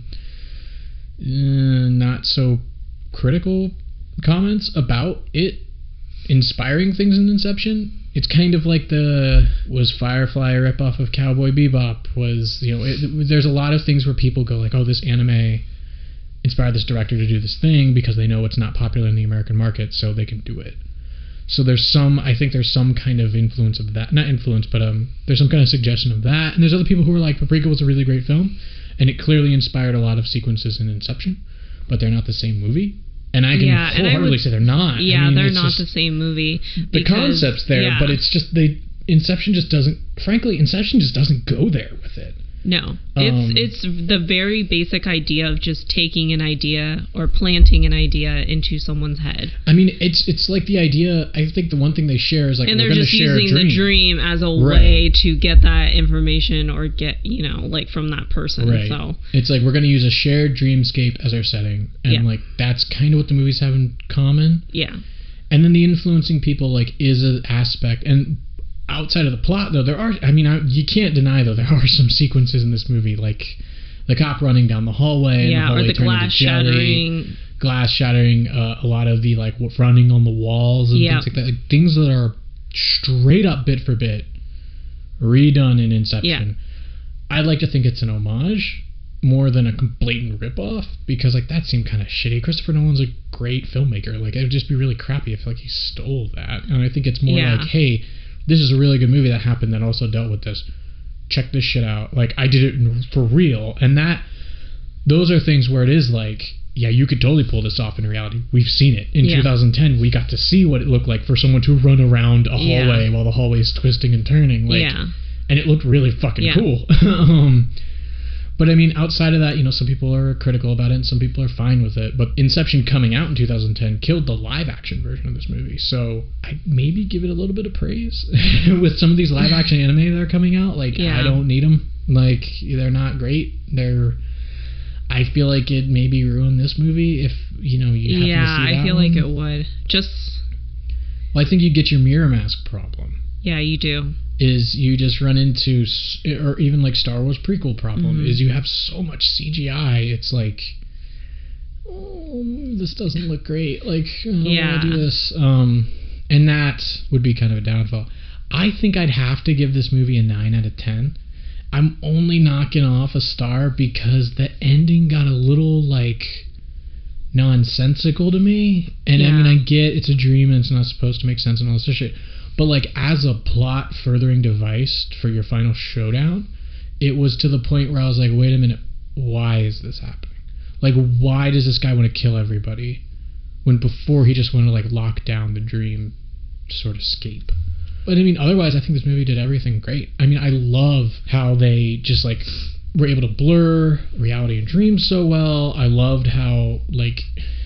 S1: not so critical comments about it inspiring things in Inception. It's kind of like was Firefly a ripoff of Cowboy Bebop? There's a lot of things where people go like, oh, this anime inspired this director to do this thing because they know it's not popular in the American market, so they can do it. So I think there's some kind of influence of that. Not influence, but there's some kind of suggestion of that. And there's other people who are like, Paprika was a really great film, and it clearly inspired a lot of sequences in Inception, but they're not the same movie. And I can wholeheartedly say they're not.
S2: Yeah, they're not the same movie.
S1: The concept's there, but it's just Inception just doesn't go there with it.
S2: No, it's the very basic idea of just taking an idea or planting an idea into someone's head.
S1: I mean, it's like the idea. I think the one thing they share is like,
S2: and
S1: we're
S2: they're
S1: going to
S2: just
S1: share
S2: using
S1: a dream.
S2: the dream as a way to get that information or get like from that person.
S1: Right.
S2: So
S1: it's like we're going to use a shared dreamscape as our setting, and like that's kind of what the movies have in common.
S2: Yeah.
S1: And then the influencing people like is an aspect and. Outside of the plot, though, you can't deny, though, there are some sequences in this movie, like the cop running down the hallway, and the hallway
S2: or the
S1: turning glass shattering, a lot of the, like, running on the walls and things like that. Like, things that are straight up bit for bit redone in Inception. Yeah. I'd like to think it's an homage more than a blatant ripoff, because, like, that seemed kind of shitty. Christopher Nolan's a great filmmaker. Like, it would just be really crappy if, like, he stole that. And I think it's more like, hey, this is a really good movie that happened that also dealt with this. Check this shit out. Like, I did it for real. And those are things where it is like, yeah, you could totally pull this off in reality. We've seen it. In 2010, we got to see what it looked like for someone to run around a hallway while the hallway's twisting and turning. Like, and it looked really fucking cool. But I mean, outside of that, some people are critical about it and some people are fine with it. But Inception coming out in 2010 killed the live action version of this movie. So I'd maybe give it a little bit of praise with some of these live action anime that are coming out. Like, I don't need them. Like, they're not great. I feel like it maybe ruined this movie if, you happen to see that.
S2: Yeah, I feel like it would.
S1: Well, I think you get your mirror mask problem.
S2: Yeah, you do.
S1: Is you just run into, or even like Star Wars prequel problem, is you have so much CGI, it's like, oh, this doesn't look great, like, I don't want to do this, and that would be kind of a downfall. I think I'd have to give this movie a 9 out of 10. I'm only knocking off a star because the ending got a little, like, nonsensical to me, and I mean, I get it's a dream and it's not supposed to make sense and all this shit, but, like, as a plot furthering device for your final showdown, it was to the point where I was like, wait a minute, why is this happening? Like, why does this guy want to kill everybody when before he just wanted to, like, lock down the dream sort of escape? But, I mean, otherwise, I think this movie did everything great. I mean, I love how they just, like, were able to blur reality and dreams so well. I loved how, like...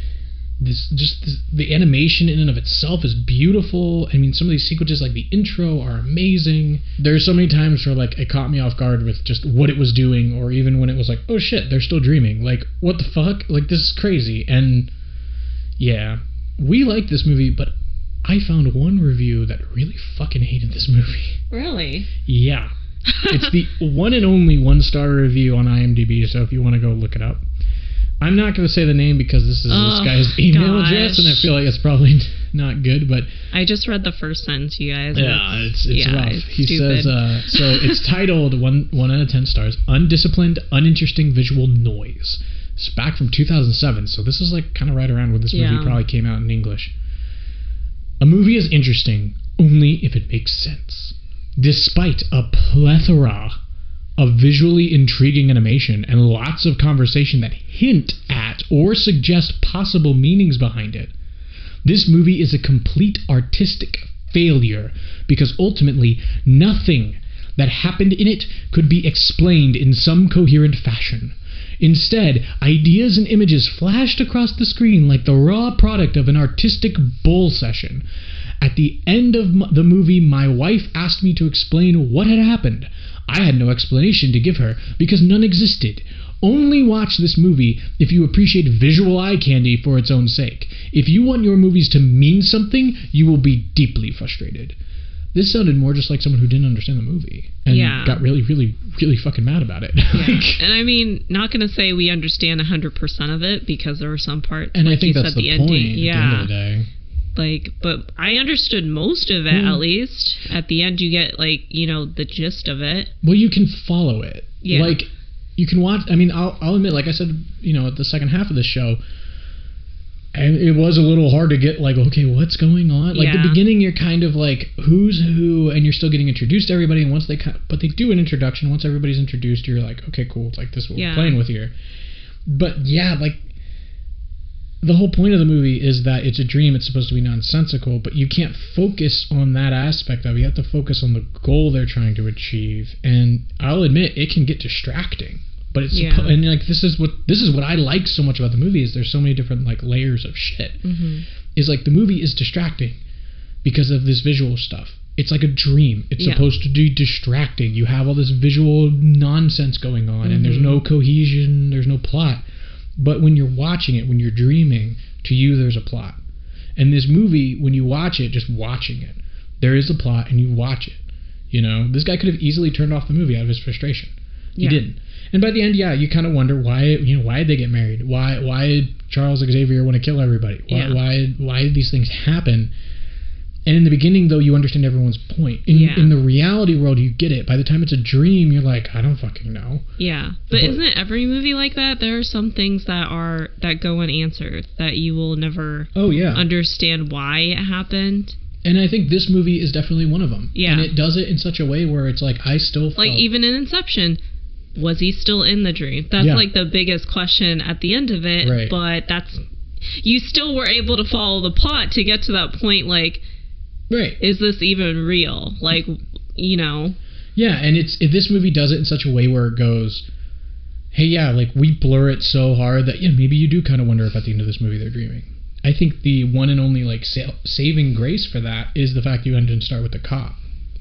S1: the animation in and of itself is beautiful. I mean, some of these sequences, like the intro, are amazing. There's so many times where, like, it caught me off guard with just what it was doing, or even when it was like, oh shit, they're still dreaming. Like, what the fuck? Like, this is crazy. And yeah, we like this movie, but I found one review that really fucking hated this movie.
S2: Really?
S1: Yeah. It's the one and only 1-star review on IMDb, so if you want to go look it up. I'm not going to say the name because this is this guy's email address, and I feel like it's probably not good, but...
S2: I just read the first sentence, you guys.
S1: Yeah, it's rough.
S2: It's
S1: he
S2: stupid.
S1: says, so it's titled, 1 out of 10 stars, Undisciplined, Uninteresting Visual Noise. It's back from 2007, so this is like kind of right around when this movie probably came out in English. A movie is interesting only if it makes sense. Despite a plethora of visually intriguing animation and lots of conversation that hint at or suggest possible meanings behind it, this movie is a complete artistic failure because ultimately nothing that happened in it could be explained in some coherent fashion. Instead, ideas and images flashed across the screen like the raw product of an artistic bull session. At the end of the movie, my wife asked me to explain what had happened. I had no explanation to give her because none existed. Only watch this movie if you appreciate visual eye candy for its own sake. If you want your movies to mean something, you will be deeply frustrated. This sounded more just like someone who didn't understand the movie and got really, really, really fucking mad about it.
S2: And I mean, not going to say we understand 100% of it because there were some parts,
S1: and
S2: like
S1: I think
S2: you
S1: that's
S2: said,
S1: the
S2: the
S1: point
S2: ending.
S1: at the end of the day.
S2: Like, but I understood most of it, at least. At the end, you get, like, you know, the gist of it.
S1: Well, you can follow it.
S2: Yeah.
S1: Like, you can watch... I mean, I'll admit, like I said, you know, at the second half of the show, and it was a little hard to get, like, okay, what's going on? Like, the beginning, you're kind of like, who's who? And you're still getting introduced to everybody. And once but they do an introduction. Once everybody's introduced, you're like, okay, cool. It's like, this is what we're playing with here. But, yeah, like... The whole point of the movie is that it's a dream. It's supposed to be nonsensical, but you can't focus on that aspect of it. You have to focus on the goal they're trying to achieve. And I'll admit, it can get distracting. But it's and like this is what I like so much about the movie is there's so many different like layers of shit.
S2: Mm-hmm.
S1: Is like the movie is distracting because of this visual stuff. It's like a dream. It's supposed to be distracting. You have all this visual nonsense going on, and there's no cohesion. There's no plot. But when you're watching it, when you're dreaming, to you there's a plot. And this movie, when you watch it, just watching it, there is a plot and you watch it. You know, this guy could have easily turned off the movie out of his frustration. He didn't. And by the end, you kind of wonder why did they get married? Why did Charles Xavier want to kill everybody? Why did these things happen? And in the beginning, though, you understand everyone's point. In the reality world, you get it. By the time it's a dream, you're like, I don't fucking know.
S2: Yeah. But isn't every movie like that? There are some things that go unanswered, that you will never understand why it happened.
S1: And I think this movie is definitely one of them.
S2: Yeah.
S1: And it does it in such a way where it's like, I still felt...
S2: Like, even in Inception, was he still in the dream? That's like the biggest question at the end of it.
S1: Right.
S2: But that's... You still were able to follow the plot to get to that point, like...
S1: Right.
S2: Is this even real? Like, you know.
S1: Yeah, and this movie does it in such a way where it goes, hey, yeah, like we blur it so hard that maybe you do kind of wonder if at the end of this movie they're dreaming. I think the one and only like saving grace for that is the fact you end and start with the cop.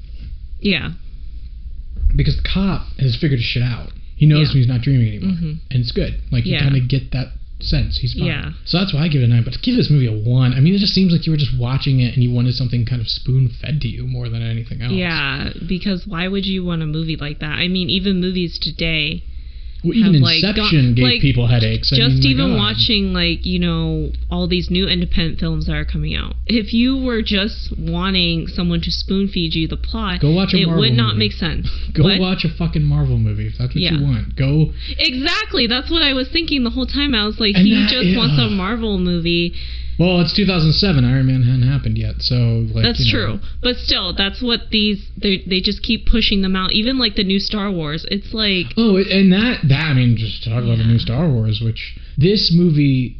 S2: Yeah.
S1: Because the cop has figured shit out. He knows he's not dreaming anymore, and it's good. Like you kind of get that sense. He's fine. Yeah. So that's why I give it a 9. But to give this movie a 1, I mean, it just seems like you were just watching it and you wanted something kind of spoon-fed to you more than anything else.
S2: Yeah, because why would you want a movie like that? I mean, even movies today...
S1: Well, even Inception gave people headaches.
S2: Just even watching, like, you know, all these new independent films that are coming out. If you were just wanting someone to spoon feed you the plot,
S1: go watch a Marvel
S2: would not
S1: movie.
S2: make sense.
S1: Go watch a fucking Marvel movie if that's what you want. Go.
S2: Exactly. That's what I was thinking the whole time. I was like, he just wants a Marvel movie.
S1: Well, it's 2007. Iron Man hadn't happened yet, so like
S2: that's true. But still, that's what they just keep pushing them out. Even like the new Star Wars, it's like
S1: and that I mean, just talk about the new Star Wars, which this movie,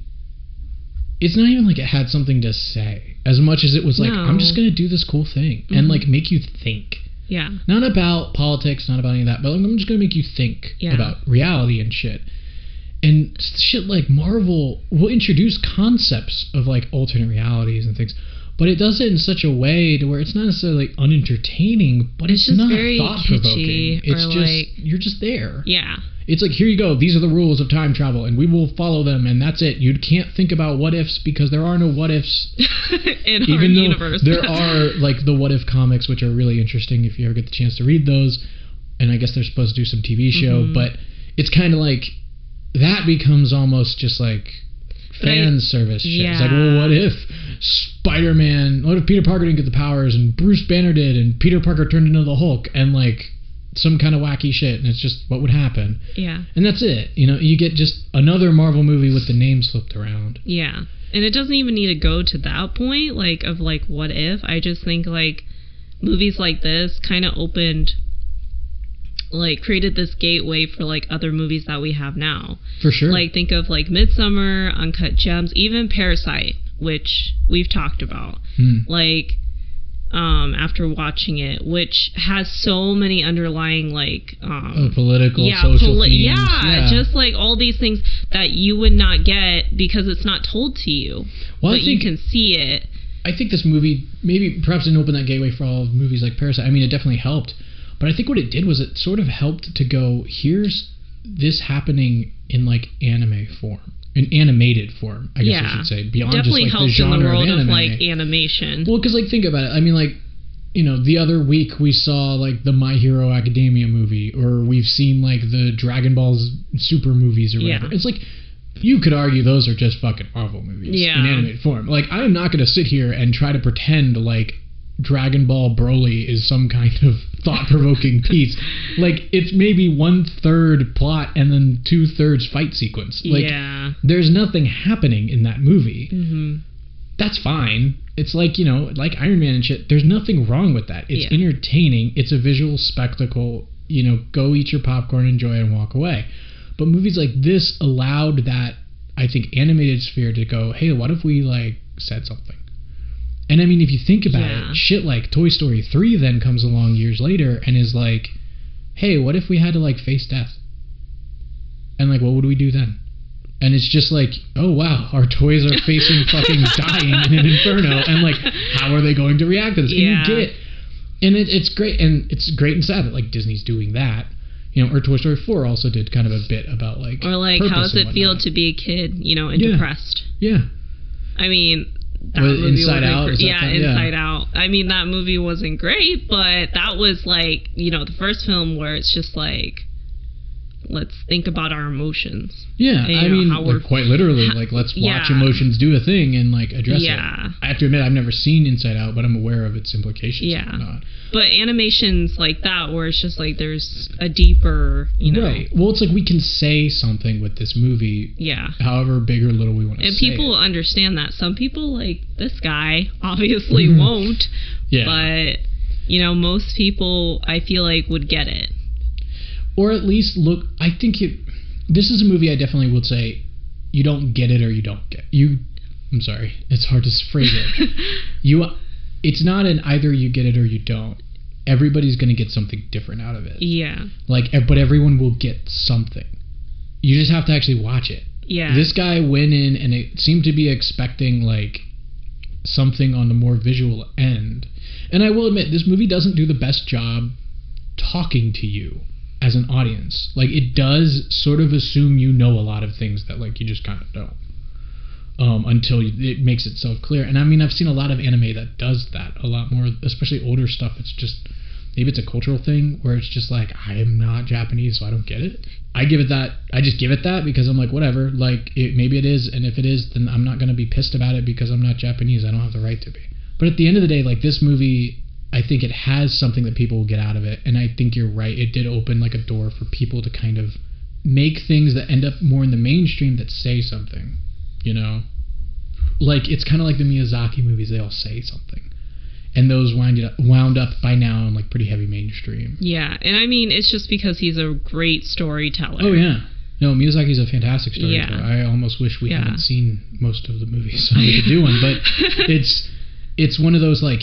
S1: it's not even like it had something to say as much as it was like I'm just gonna do this cool thing and like make you think.
S2: Yeah.
S1: Not about politics, not about any of that, but I'm just gonna make you think about reality and shit. And shit like Marvel will introduce concepts of like alternate realities and things, but it does it in such a way to where it's not necessarily unentertaining, but it's
S2: just
S1: not
S2: very
S1: thought-provoking. It's just
S2: like,
S1: you're just there.
S2: Yeah.
S1: It's like, here you go, these are the rules of time travel, and we will follow them, and that's it. You can't think about what ifs because there are no what ifs
S2: in our universe.
S1: There are like the what if comics, which are really interesting if you ever get the chance to read those. And I guess they're supposed to do some TV show, but it's kind of like that becomes almost just like fan service shit. It's like, well, what if Spider-Man, what if Peter Parker didn't get the powers and Bruce Banner did and Peter Parker turned into the Hulk and like some kind of wacky shit, and it's just what would happen.
S2: Yeah.
S1: And that's it. You know, you get just another Marvel movie with the names flipped around.
S2: Yeah. And it doesn't even need to go to that point, like, of like, what if? I just think like movies like this kind of created this gateway for like other movies that we have now.
S1: For sure.
S2: Like think of like Midsommar, Uncut Gems, even Parasite, which we've talked about. Like after watching it, which has so many underlying like
S1: political, social themes.
S2: Just like all these things that you would not get because it's not told to you. Well, but you can see it.
S1: I think this movie perhaps didn't open that gateway for all movies like Parasite. I mean, it definitely helped. But I think what it did was it sort of helped to go, here's this happening in like anime form, in animated form, I guess I should say, beyond
S2: definitely
S1: just like the genre
S2: in the world
S1: of anime.
S2: Like animation.
S1: Well, because like think about it. I mean, like, you know, the other week we saw like the My Hero Academia movie, or we've seen like the Dragon Ball Super movies or whatever. It's like You could argue those are just fucking Marvel movies in animated form. Like, I am not going to sit here and try to pretend like Dragon Ball Broly is some kind of thought-provoking piece. Like, it's maybe 1/3 plot and then 2/3 fight sequence. Like, there's nothing happening in that movie.
S2: Mm-hmm.
S1: That's fine. It's like, you know, like Iron Man and shit. There's nothing wrong with that. It's entertaining. It's a visual spectacle. You know, go eat your popcorn, enjoy it, and walk away. But movies like this allowed that, I think, animated sphere to go, hey, what if we, like, said something? And I mean, if you think about it, shit like Toy Story 3 then comes along years later and is like, hey, what if we had to, like, face death? And, like, what would we do then? And it's just like, oh, wow, our toys are facing fucking dying in an inferno. And, like, how are they going to react to this? And you get it. And it's great. And it's great and sad that, like, Disney's doing that. You know, or Toy Story 4 also did kind of a bit about, like,
S2: or, like, how does it feel to be a kid, you know, and depressed?
S1: Yeah.
S2: I mean, that movie
S1: Inside Out?
S2: Inside Out. I mean, that movie wasn't great, but that was, like, you know, the first film where it's just, like, let's think about our emotions.
S1: Yeah, and, I mean, like, quite literally, like, let's watch emotions do a thing and, like, address it. I have to admit, I've never seen Inside Out, but I'm aware of its implications.
S2: Yeah. And whatnot. But animations like that, where it's just, like, there's a deeper, you know.
S1: Right. Well, it's like we can say something with this movie.
S2: Yeah.
S1: However big or little we want to say.
S2: And people understand that. Some people, like, this guy, obviously won't.
S1: Yeah.
S2: But, you know, most people, I feel like, would get it.
S1: Or at least look, I think this is a movie I definitely would say you don't get it or you don't get. I'm sorry, it's hard to phrase it. It's not an either you get it or you don't. Everybody's going to get something different out of it.
S2: Yeah.
S1: Like, but everyone will get something. You just have to actually watch it.
S2: Yeah.
S1: This guy went in and it seemed to be expecting, like, something on the more visual end. And I will admit, this movie doesn't do the best job talking to you as an audience. Like, it does sort of assume you know a lot of things that, like, you just kind of don't. Until it makes itself clear. And I mean, I've seen a lot of anime that does that a lot more, especially older stuff. It's just, maybe it's a cultural thing where it's just like, I am not Japanese, so I don't get it. I just give it that because I'm like, whatever, like, maybe it is, and if it is, then I'm not going to be pissed about it because I'm not Japanese. I don't have the right to be. But at the end of the day, like, this movie, I think it has something that people will get out of it, and I think you're right. It did open, like, a door for people to kind of make things that end up more in the mainstream that say something, you know? Like, it's kind of like the Miyazaki movies. They all say something. And those wound up by now in, like, pretty heavy mainstream.
S2: Yeah, and I mean, it's just because he's a great storyteller.
S1: Oh, yeah. No, Miyazaki's a fantastic storyteller. Yeah. I almost wish we hadn't seen most of the movies so we could do one. But it's one of those, like,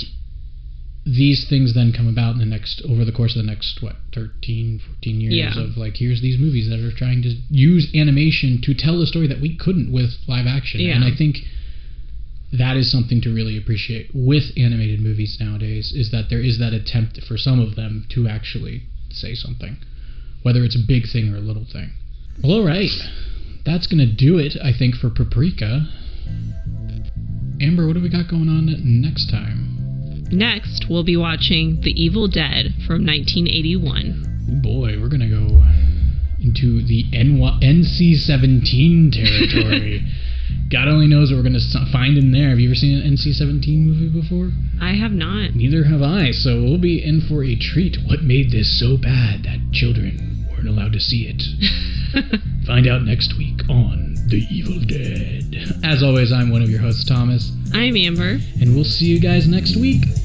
S1: these things then come about over the course of the next, 13, 14 years of, like, here's these movies that are trying to use animation to tell a story that we couldn't with live action. Yeah. And I think that is something to really appreciate with animated movies nowadays, is that there is that attempt for some of them to actually say something, whether it's a big thing or a little thing. Well, all right. That's going to do it, I think, for Paprika. Amber, what do we got going on next time?
S2: Next, we'll be watching The Evil Dead from 1981.
S1: Oh boy, we're going to go into the NC-17 territory. God only knows what we're going to find in there. Have you ever seen an NC-17 movie before?
S2: I have not.
S1: Neither have I, so we'll be in for a treat. What made this so bad that children weren't allowed to see it? Find out next week on The Evil Dead. As always, I'm one of your hosts, Thomas.
S2: I'm Amber.
S1: And we'll see you guys next week.